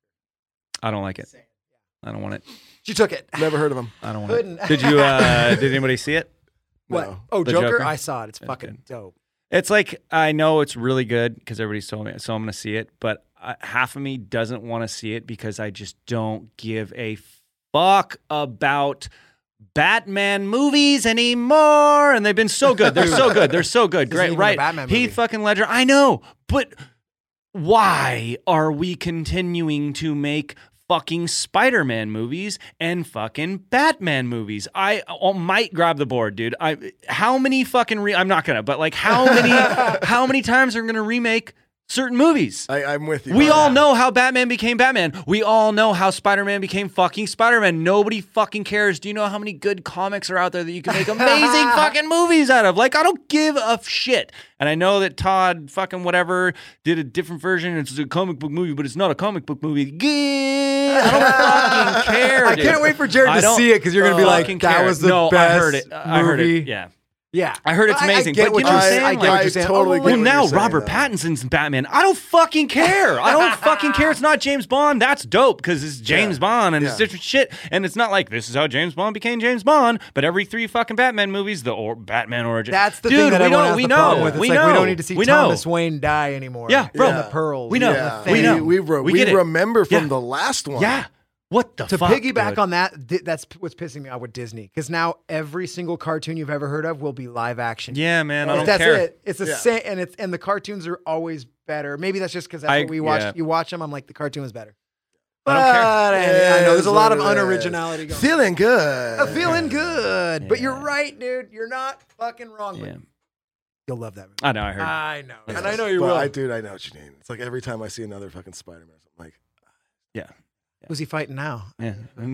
I don't like it. I don't want it. She took it. Never heard of him. I don't want Pudding. it. Did you? uh Did anybody see it? What? No. Oh, The Joker? Joker? I saw it. It's That's fucking good. dope. It's like I know it's really good because everybody's told me, so I'm going to see it. But I, half of me doesn't want to see it because I just don't give a fuck about Batman movies anymore. And they've been so good. They're so good. They're so good. This isn't Great, even a right? Batman Heath movie. fucking Ledger. I know, but why are we continuing to make fucking Spider-Man movies and fucking Batman movies? I, I might grab the board, dude. I how many fucking re- I'm not gonna, but like how many how many times are we gonna remake certain movies? I, I'm with you. We on all that. know how Batman became Batman. We all know how Spider-Man became fucking Spider-Man. Nobody fucking cares. Do you know how many good comics are out there that you can make amazing fucking movies out of? Like, I don't give a shit. And I know that Todd fucking whatever did a different version. It's a comic book movie, but it's not a comic book movie. Gah! I don't fucking care. I dude. can't wait for Jared I to don't see it because you're going to be like, fucking that care. was the no, best I heard it. I heard movie. it. Yeah. Yeah. I heard it's I- amazing, I get but what you know you're what I'm saying. saying? I get what Like, you're saying. totally Oh, get Well, what now you're saying, Robert though. Pattinson's Batman. I don't fucking care. I don't fucking care. It's not James Bond. That's dope because it's James Yeah. Bond and it's Yeah. different shit. And it's not like this is how James Bond became James Bond. But every three fucking Batman movies, the or Batman origin. That's the Dude, thing that we everyone know. has We the know. problem with. It's we like know. we don't need to see we know. Thomas Wayne die anymore. Yeah, bro. And the pearls. We know. Yeah. We know. We, re- We we get it. remember from Yeah. the last one. Yeah. What the To fuck? piggyback dude? on that, th- that's p- what's pissing me off with Disney because now every single cartoon you've ever heard of will be live action. Yeah, man. I don't that's care. it. It's the Yeah. same, and it's and the cartoons are always better. Maybe that's just because that's I- what we watch. yeah. You watch them, I'm like the cartoon is better. I don't care. But, I know there's a lot of It is what it is. unoriginality going. Feeling good. I'm feeling good, but you're Yeah. right, dude. You're not fucking wrong. Yeah. But you'll love that movie. I know. I heard. I know, Yes. and I know you But will. I, dude, I know what you mean. It's like every time I see another fucking Spider-Man, I'm like, yeah. Who's he fighting now? Yeah.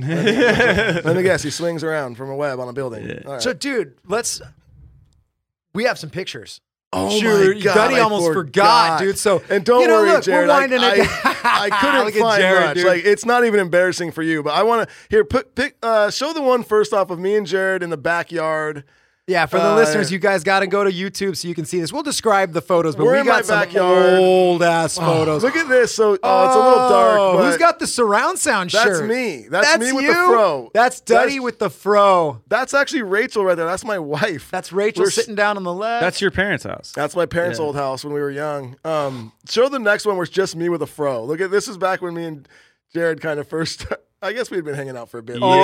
let me guess, he swings around from a web on a building. Yeah. All right. So, dude, let's. We have some pictures. Oh Sure, my God, Duddy I almost forgot, forgot. dude. So, And don't you know, worry, look, Jared. we're I, winding I, it down. I couldn't Look at find Jared, much. dude. Like it's not even embarrassing for you. But I want to here put pick uh, show the one first off of me and Jared in the backyard. Yeah, for the Uh, listeners, you guys got to go to YouTube so you can see this. We'll describe the photos, but We're we in my got some backyard. old ass photos. Look at this. So oh, it's a little dark. But Who's got the surround sound That's shirt? me. That's me with the you? fro. That's Duddy That's- with the fro. That's actually Rachel right there. That's my wife. That's Rachel We're s- sitting down on the left. That's your parents' house. That's my parents' Yeah. old house when we were young. Um, show the next one where it's just me with a fro. Look at this is back when me and Jared kind of first I guess we'd been hanging out for a bit. Oh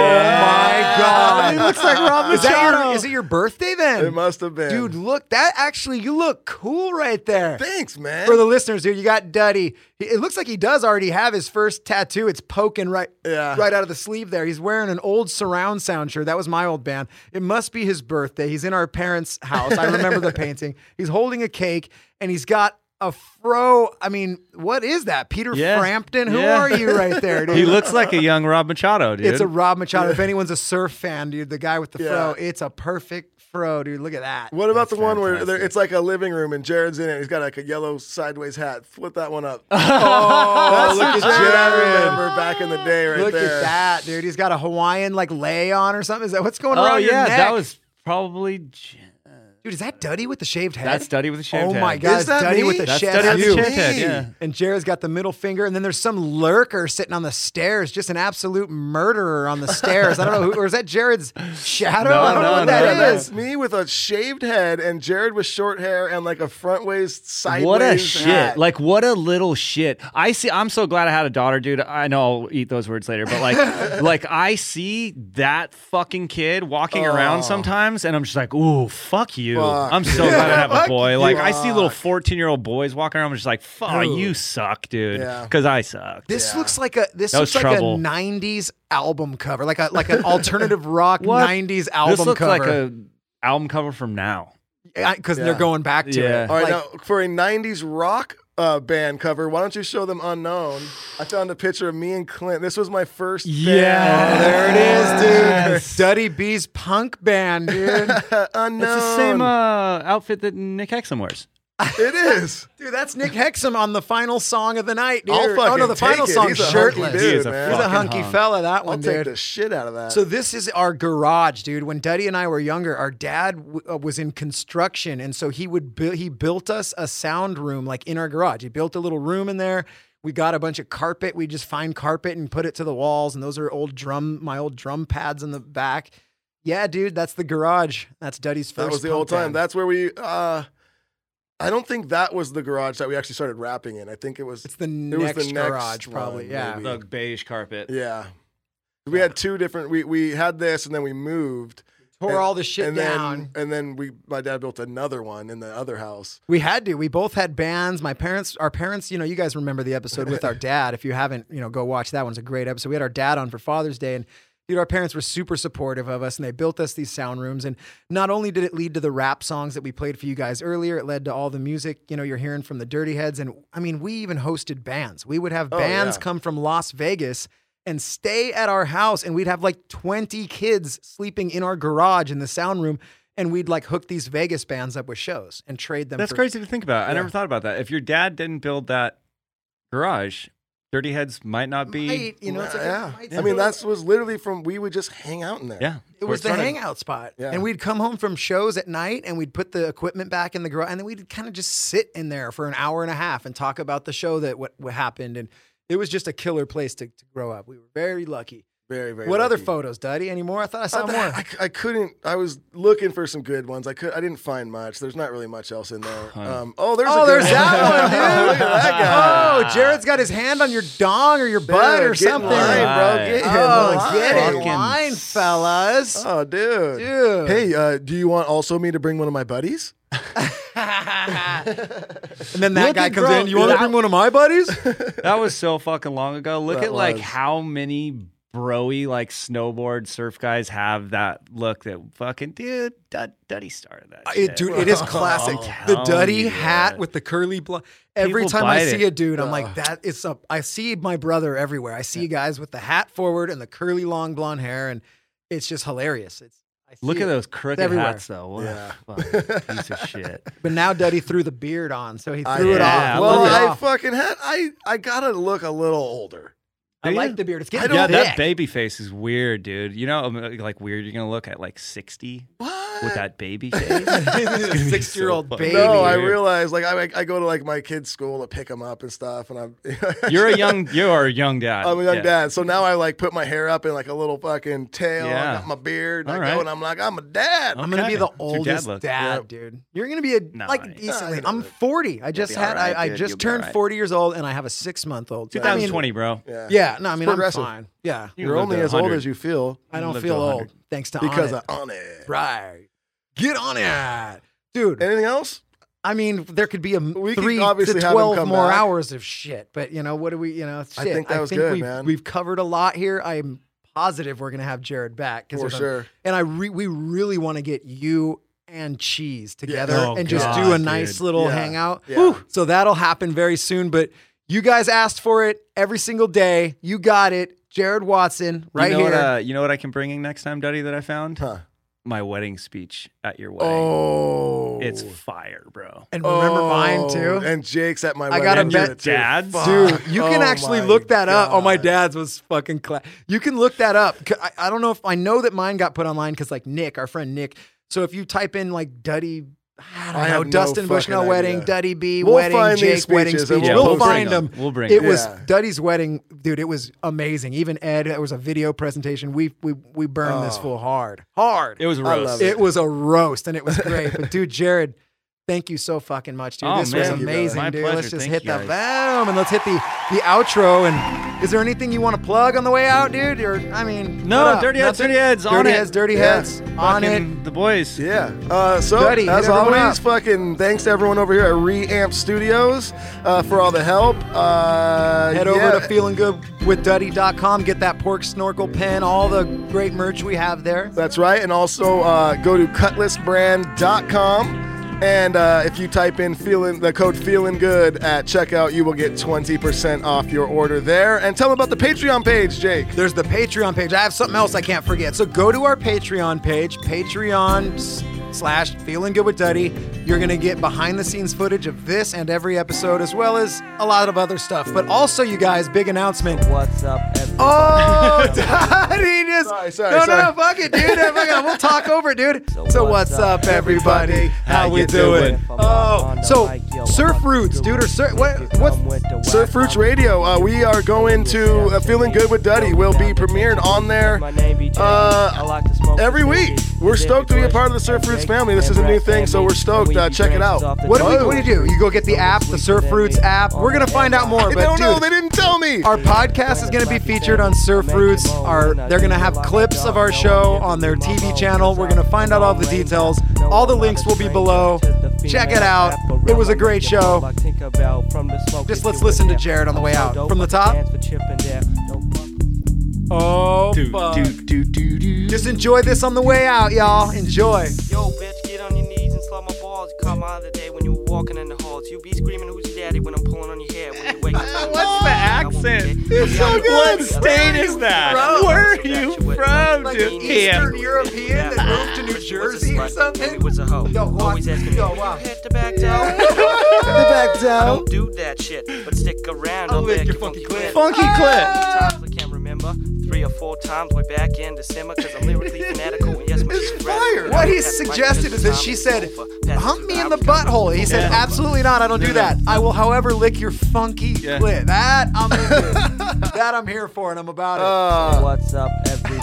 my God. He looks like Rob Is, that Machado. your, is it your birthday then? It must have been. Dude, look, that actually, you look cool right there. Thanks, man. For the listeners, dude, you got Duddy. It looks like he does already have his first tattoo. It's poking right, Yeah. right out of the sleeve there. He's wearing an old surround sound shirt. That was my old band. It must be his birthday. He's in our parents' house. I remember the painting. He's holding a cake, and he's got a fro. I mean, what is that? Peter Yeah. Frampton? Who Yeah. are you right there, dude? He looks like a young Rob Machado, dude. It's a Rob Machado. If anyone's a surf fan, dude, the guy with the Yeah. fro, it's a perfect fro, dude. Look at that. What about That's the one where there, fantastic. it's like a living room and Jared's in it? He's got like a yellow sideways hat. Flip that one up. Oh, That's look the at Jared I Jared. remember back in the day, right Look there. at that, dude. He's got a Hawaiian like lay on or something. Is that what's going oh around your yeah, neck? that was probably. J- Dude, is that Duddy with the shaved head? That's Duddy with a shaved Oh head. my God, Is that Duddy me? with the That's shaved Duddy with head. the shaved head. Yeah. And Jared's got the middle finger, and then there's some lurker sitting on the stairs, just an absolute murderer on the stairs. I don't know who, or is that Jared's shadow? No, I don't know no, what that no, is. no. That's me with a shaved head and Jared with short hair and like a front waist sideways What a shit! hat. Like what a little shit. I see. I'm so glad I had a daughter, dude. I know I'll eat those words later, but like, like I see that fucking kid walking around sometimes, and I'm just like, ooh, fuck you. Fuck I'm so you. glad I have a Fuck boy. you. Like I see little Fuck. fourteen year old boys walking around. I'm just like, fuck, Dude. you suck, dude. Yeah. Because I suck. This Yeah. looks like a this That looks was like trouble. a nineties album cover, like a like an alternative rock What? nineties album This looks cover. like a album cover from now. because Yeah. they're going back to Yeah. it. All right, Like, now for a nineties rock uh, band cover, why don't you show them Unknown? I found a picture of me and Clint. This was my first yeah, band. there it is, dude. Yes. Duddy B's punk band, dude. Unknown. It's the same uh, outfit that Nick Hexum wears. It is. Dude, that's Nick Hexum on the final song of the night, dude. I'll oh fucking no, the take final it. song He's a hunky shirtless. dude, He is a man. He's a fucking hunky hunk. fella, that I'll one, take dude. the shit out of that. So this is our garage, dude. When Duddy and I were younger, our dad w- uh, was in construction, and so he would build. He built us a sound room, like in our garage. He built a little room in there. We got a bunch of carpet. We just find carpet and put it to the walls, and those are old drum, my old drum pads in the back. Yeah, dude, that's the garage. That's Duddy's first. that was the punk old time. band. That's where we. Uh, I don't think that was the garage that we actually started rapping in. I think it was. It's the it was next the next garage, probably. one, Yeah. maybe. The beige carpet. Yeah. We had two different. We we had this, and then we moved. Tore and- all the shit and down. Then, and then we, my dad built another one in the other house. We had to. We both had bands. My parents, our parents, you know, you guys remember the episode with our dad. If you haven't, you know, go watch that one. It's a great episode. We had our dad on for Father's Day, and dude, our parents were super supportive of us, and they built us these sound rooms. And not only did it lead to the rap songs that we played for you guys earlier, it led to all the music, you know, you're hearing from the Dirty Heads. And I mean, we even hosted bands. We would have Oh, bands yeah. come from Las Vegas and stay at our house, and we'd have like twenty kids sleeping in our garage in the sound room. And we'd like hook these Vegas bands up with shows and trade them. That's for, crazy to think about. I Yeah. never thought about that. If your dad didn't build that garage, Dirty Heads might not be. Might, you know, it's like a- yeah. might I mean, still- that was literally from. We would just hang out in there. Yeah. It was the started. hangout spot. Yeah. And we'd come home from shows at night and we'd put the equipment back in the garage and then we'd kind of just sit in there for an hour and a half and talk about the show that what, what happened. And it was just a killer place to, to grow up. We were very lucky. Very, very. What other lucky. photos, Duddy? Any more? I thought I saw Uh, more. I, I couldn't. I was looking for some good ones. I could. I didn't find much. There's not really much else in there. Um, oh, there's. Oh, a good there's that one, dude. Look at that guy. Oh, Jared's got his hand on your dong or your butt Yeah, or get in something. line, bro. Right. Get in Oh, line. get in Fucking line, fellas. Oh, dude. Dude. Hey, uh, do you want also me to bring one of my buddies? And then that Look guy at comes bro- in. You want to that- bring one of my buddies? That was so fucking long ago. Look That at like was. how many broy like snowboard surf guys have that look that fucking dude Dud, Duddy started that. It, shit. dude, it is classic. I'm The telling Duddy you, hat man. with the curly blonde. Every People time I bite see it. a dude, I'm like, that is a. I see my brother everywhere. I see guys with the hat forward and the curly long blonde hair, and it's just hilarious. It's I see Look it. at those crooked everywhere. hats though. What Yeah. a fucking piece of shit. But now Duddy threw the beard on, so he I- threw it yeah, off. Well, Threw it I off. fucking had. I I gotta look a little older. I Do you? like the beard. It's I getting Yeah, don't- thick. that baby face is weird, dude. You know, um, like weird. You're gonna look at like sixty What? with that baby face. It's gonna be Six-year-old so fucking baby. No, I weird. realize like I I go to like my kid's school to pick them up and stuff, and I'm. You're a young. You are a young dad. I'm a young Yeah. dad, so now I like put my hair up in like a little fucking tail. I Yeah. got my beard. and All I go right. and I'm like, I'm a dad. I'm gonna Okay. be the It's your dad oldest look. dad, Yep. dude. You're gonna be a No, like I- decently. Nah, I'm forty. I just be had. all right, I, I dude. just You'll be turned all right. forty years old, and I have a six month old. twenty try, bro. Yeah. Yeah, no, I mean, I'm progressive. fine. Yeah. You You're lived only to as old one hundred. as you feel I don't Lived feel to one old hundred. thanks to because On It. of on it. Right. Get on it. Dude, Anything else? I mean, there could be a m- We could three obviously to have him twelve come more back. hours of shit, but you know what do we? You know, shit. I think that was good, we've, man. We've covered a lot here. I'm positive we're gonna have Jared back For there's a- sure. and I re- we really want to get you and Cheese together Oh, and just do God, a nice dude. little Yeah. hangout. Yeah. Whew. So that'll happen very soon. But you guys asked for it every single day. You got it, Jared Watson, right you know here. What, uh, you know what I can bring in next time, Duddy, that I found? Huh. My wedding speech at your wedding. Oh. It's fire, bro. and remember mine too. And Jake's at my I wedding. gotta too, bet- too. Dad's? Fuck. Dude, you can Oh actually my look that up. Oh, my God. dad's was fucking class. You can look that up. 'Cause I, I don't know if I know that mine got put online because like Nick, our friend Nick. So if you type in like Duddy, I don't I know, have no Dustin Bushnell fucking wedding, idea. Duddy B We'll wedding, find these Jake wedding speeches speech. and Yeah, we'll, we'll bring find them. them. We'll bring It them. was Yeah. Duddy's wedding, dude. It was amazing. Even Ed, it was a video presentation. We we we burned this Oh. full hard, hard. It was a I roast. love It was a roast and it was great. But dude, Jared, thank you so fucking much, dude. Oh, this man. was Thank you, brother. amazing, My dude. pleasure. Let's just Thank hit you the guys. boom and let's hit the the outro. And is there anything you want to plug on the way out, dude? Or I mean, No, what up? Dirty Heads, Nothing? Dirty Heads, on Dirty it. Heads, Dirty Yeah. Heads, on it. Fucking the boys. Yeah. Uh, so, Duddy, hit as everyone always, up. fucking thanks to everyone over here at Reamp Studios uh, for all the help. Uh, Head yeah. over to feeling good with duddy dot com. Get that pork snorkel pen, all the great merch we have there. That's right. And also uh, go to cutlass brand dot com. And uh, if you type in feeling the code feeling good at checkout, you will get twenty percent off your order there. And tell them about the Patreon page, Jake. There's the Patreon page. I have something else I can't forget. So go to our Patreon page, Patreon s- slash Feeling Good with Duddy. You're going to get behind the scenes footage of this and every episode, as well as a lot of other stuff. But also, you guys, big announcement. What's up, everybody? Oh, Duddy just. Sorry, sorry, no, sorry. no, fuck it, dude. Fuck it. We'll talk over it, dude. So, So what's, what's up, up, everybody? everybody? How, How we you doing? doing? Oh, so Surf Roots, dude, or surf. What? What's Surf Roots Radio. Uh, we are going to uh, Feeling Good with Duddy. Will be premiered on there uh, every week. We're stoked to be a part of the Surf Roots family. This is a new thing, so we're stoked. Uh, check it out. What do we? What do you do? You go get the app, the Surf Roots app. We're gonna find out more. I But don't know. dude, They didn't tell me. our podcast is going to be featured on Surf Roots. Our, they're going to have clips of our show on their T V channel. We're going to find out all the details. All the links will be below. Check it out. It was a great show. Just let's listen to Jared on the way out. From the top. Oh, Do, fuck. do, do, do, do. Just enjoy this on the way out, y'all. Enjoy. Yo, bitch, get on your knees and slap my balls. You caught my other day when you were walking in the halls. You be screaming, who's your daddy when I'm pulling on your hair when you wake up. What's the accent? It's so good. What state is that? from? Where are you from, Like dude? an Yeah. Eastern European that moved to New Jersey or something. was a hoe. Yo, what? Always asking me, Yo, "Will wow. you hit the back down? back down. Don't do that shit, but stick around. I'll I'll lick lick your your funky funky clit. clit. Funky clip. Times I can't remember. Three or four times way back in December, cause I'm lyrically fanatical. And yes, my shit's fire. What he suggested is that she said, hump me in the butthole. He said, Yeah. absolutely not. I don't do that. I will, however, lick your funky Yeah. clit. That I'm into. That I'm here for, and I'm about it. Uh, What's up, everybody?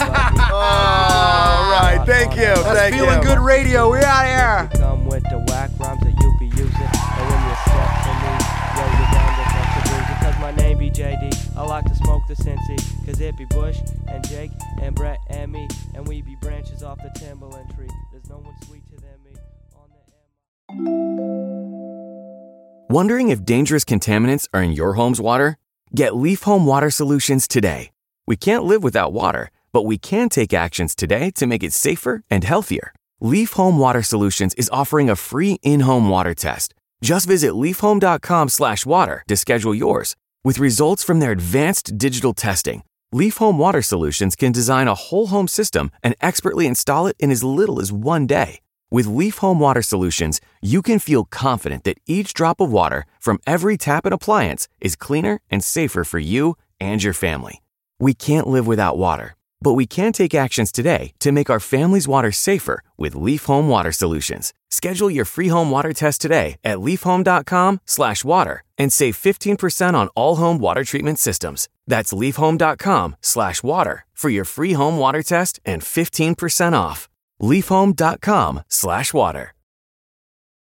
all right. Thank you. That's Thank Feeling you. Good Radio. We out here. Come with the whack rhymes that you be using. And when you step to me, yo, you down to touch the booze. Because my name be J D. I like to smoke the Cincy. Cause it be Bush and Jake and Brett and me. And we be branches off the Timberland tree. There's no one sweeter than me. On the Wondering if dangerous contaminants are in your home's water? Get Leaf Home Water Solutions today. We can't live without water, but we can take actions today to make it safer and healthier. Leaf Home Water Solutions is offering a free in-home water test. Just visit leafhome.com slash water to schedule yours. With results from their advanced digital testing, Leaf Home Water Solutions can design a whole home system and expertly install it in as little as one day. With Leaf Home Water Solutions, you can feel confident that each drop of water from every tap and appliance is cleaner and safer for you and your family. We can't live without water, but we can take actions today to make our family's water safer with Leaf Home Water Solutions. Schedule your free home water test today at leafhome.com slash water and save fifteen percent on all home water treatment systems. That's leafhome.com slash water for your free home water test and fifteen percent off. leafhome.com slash water.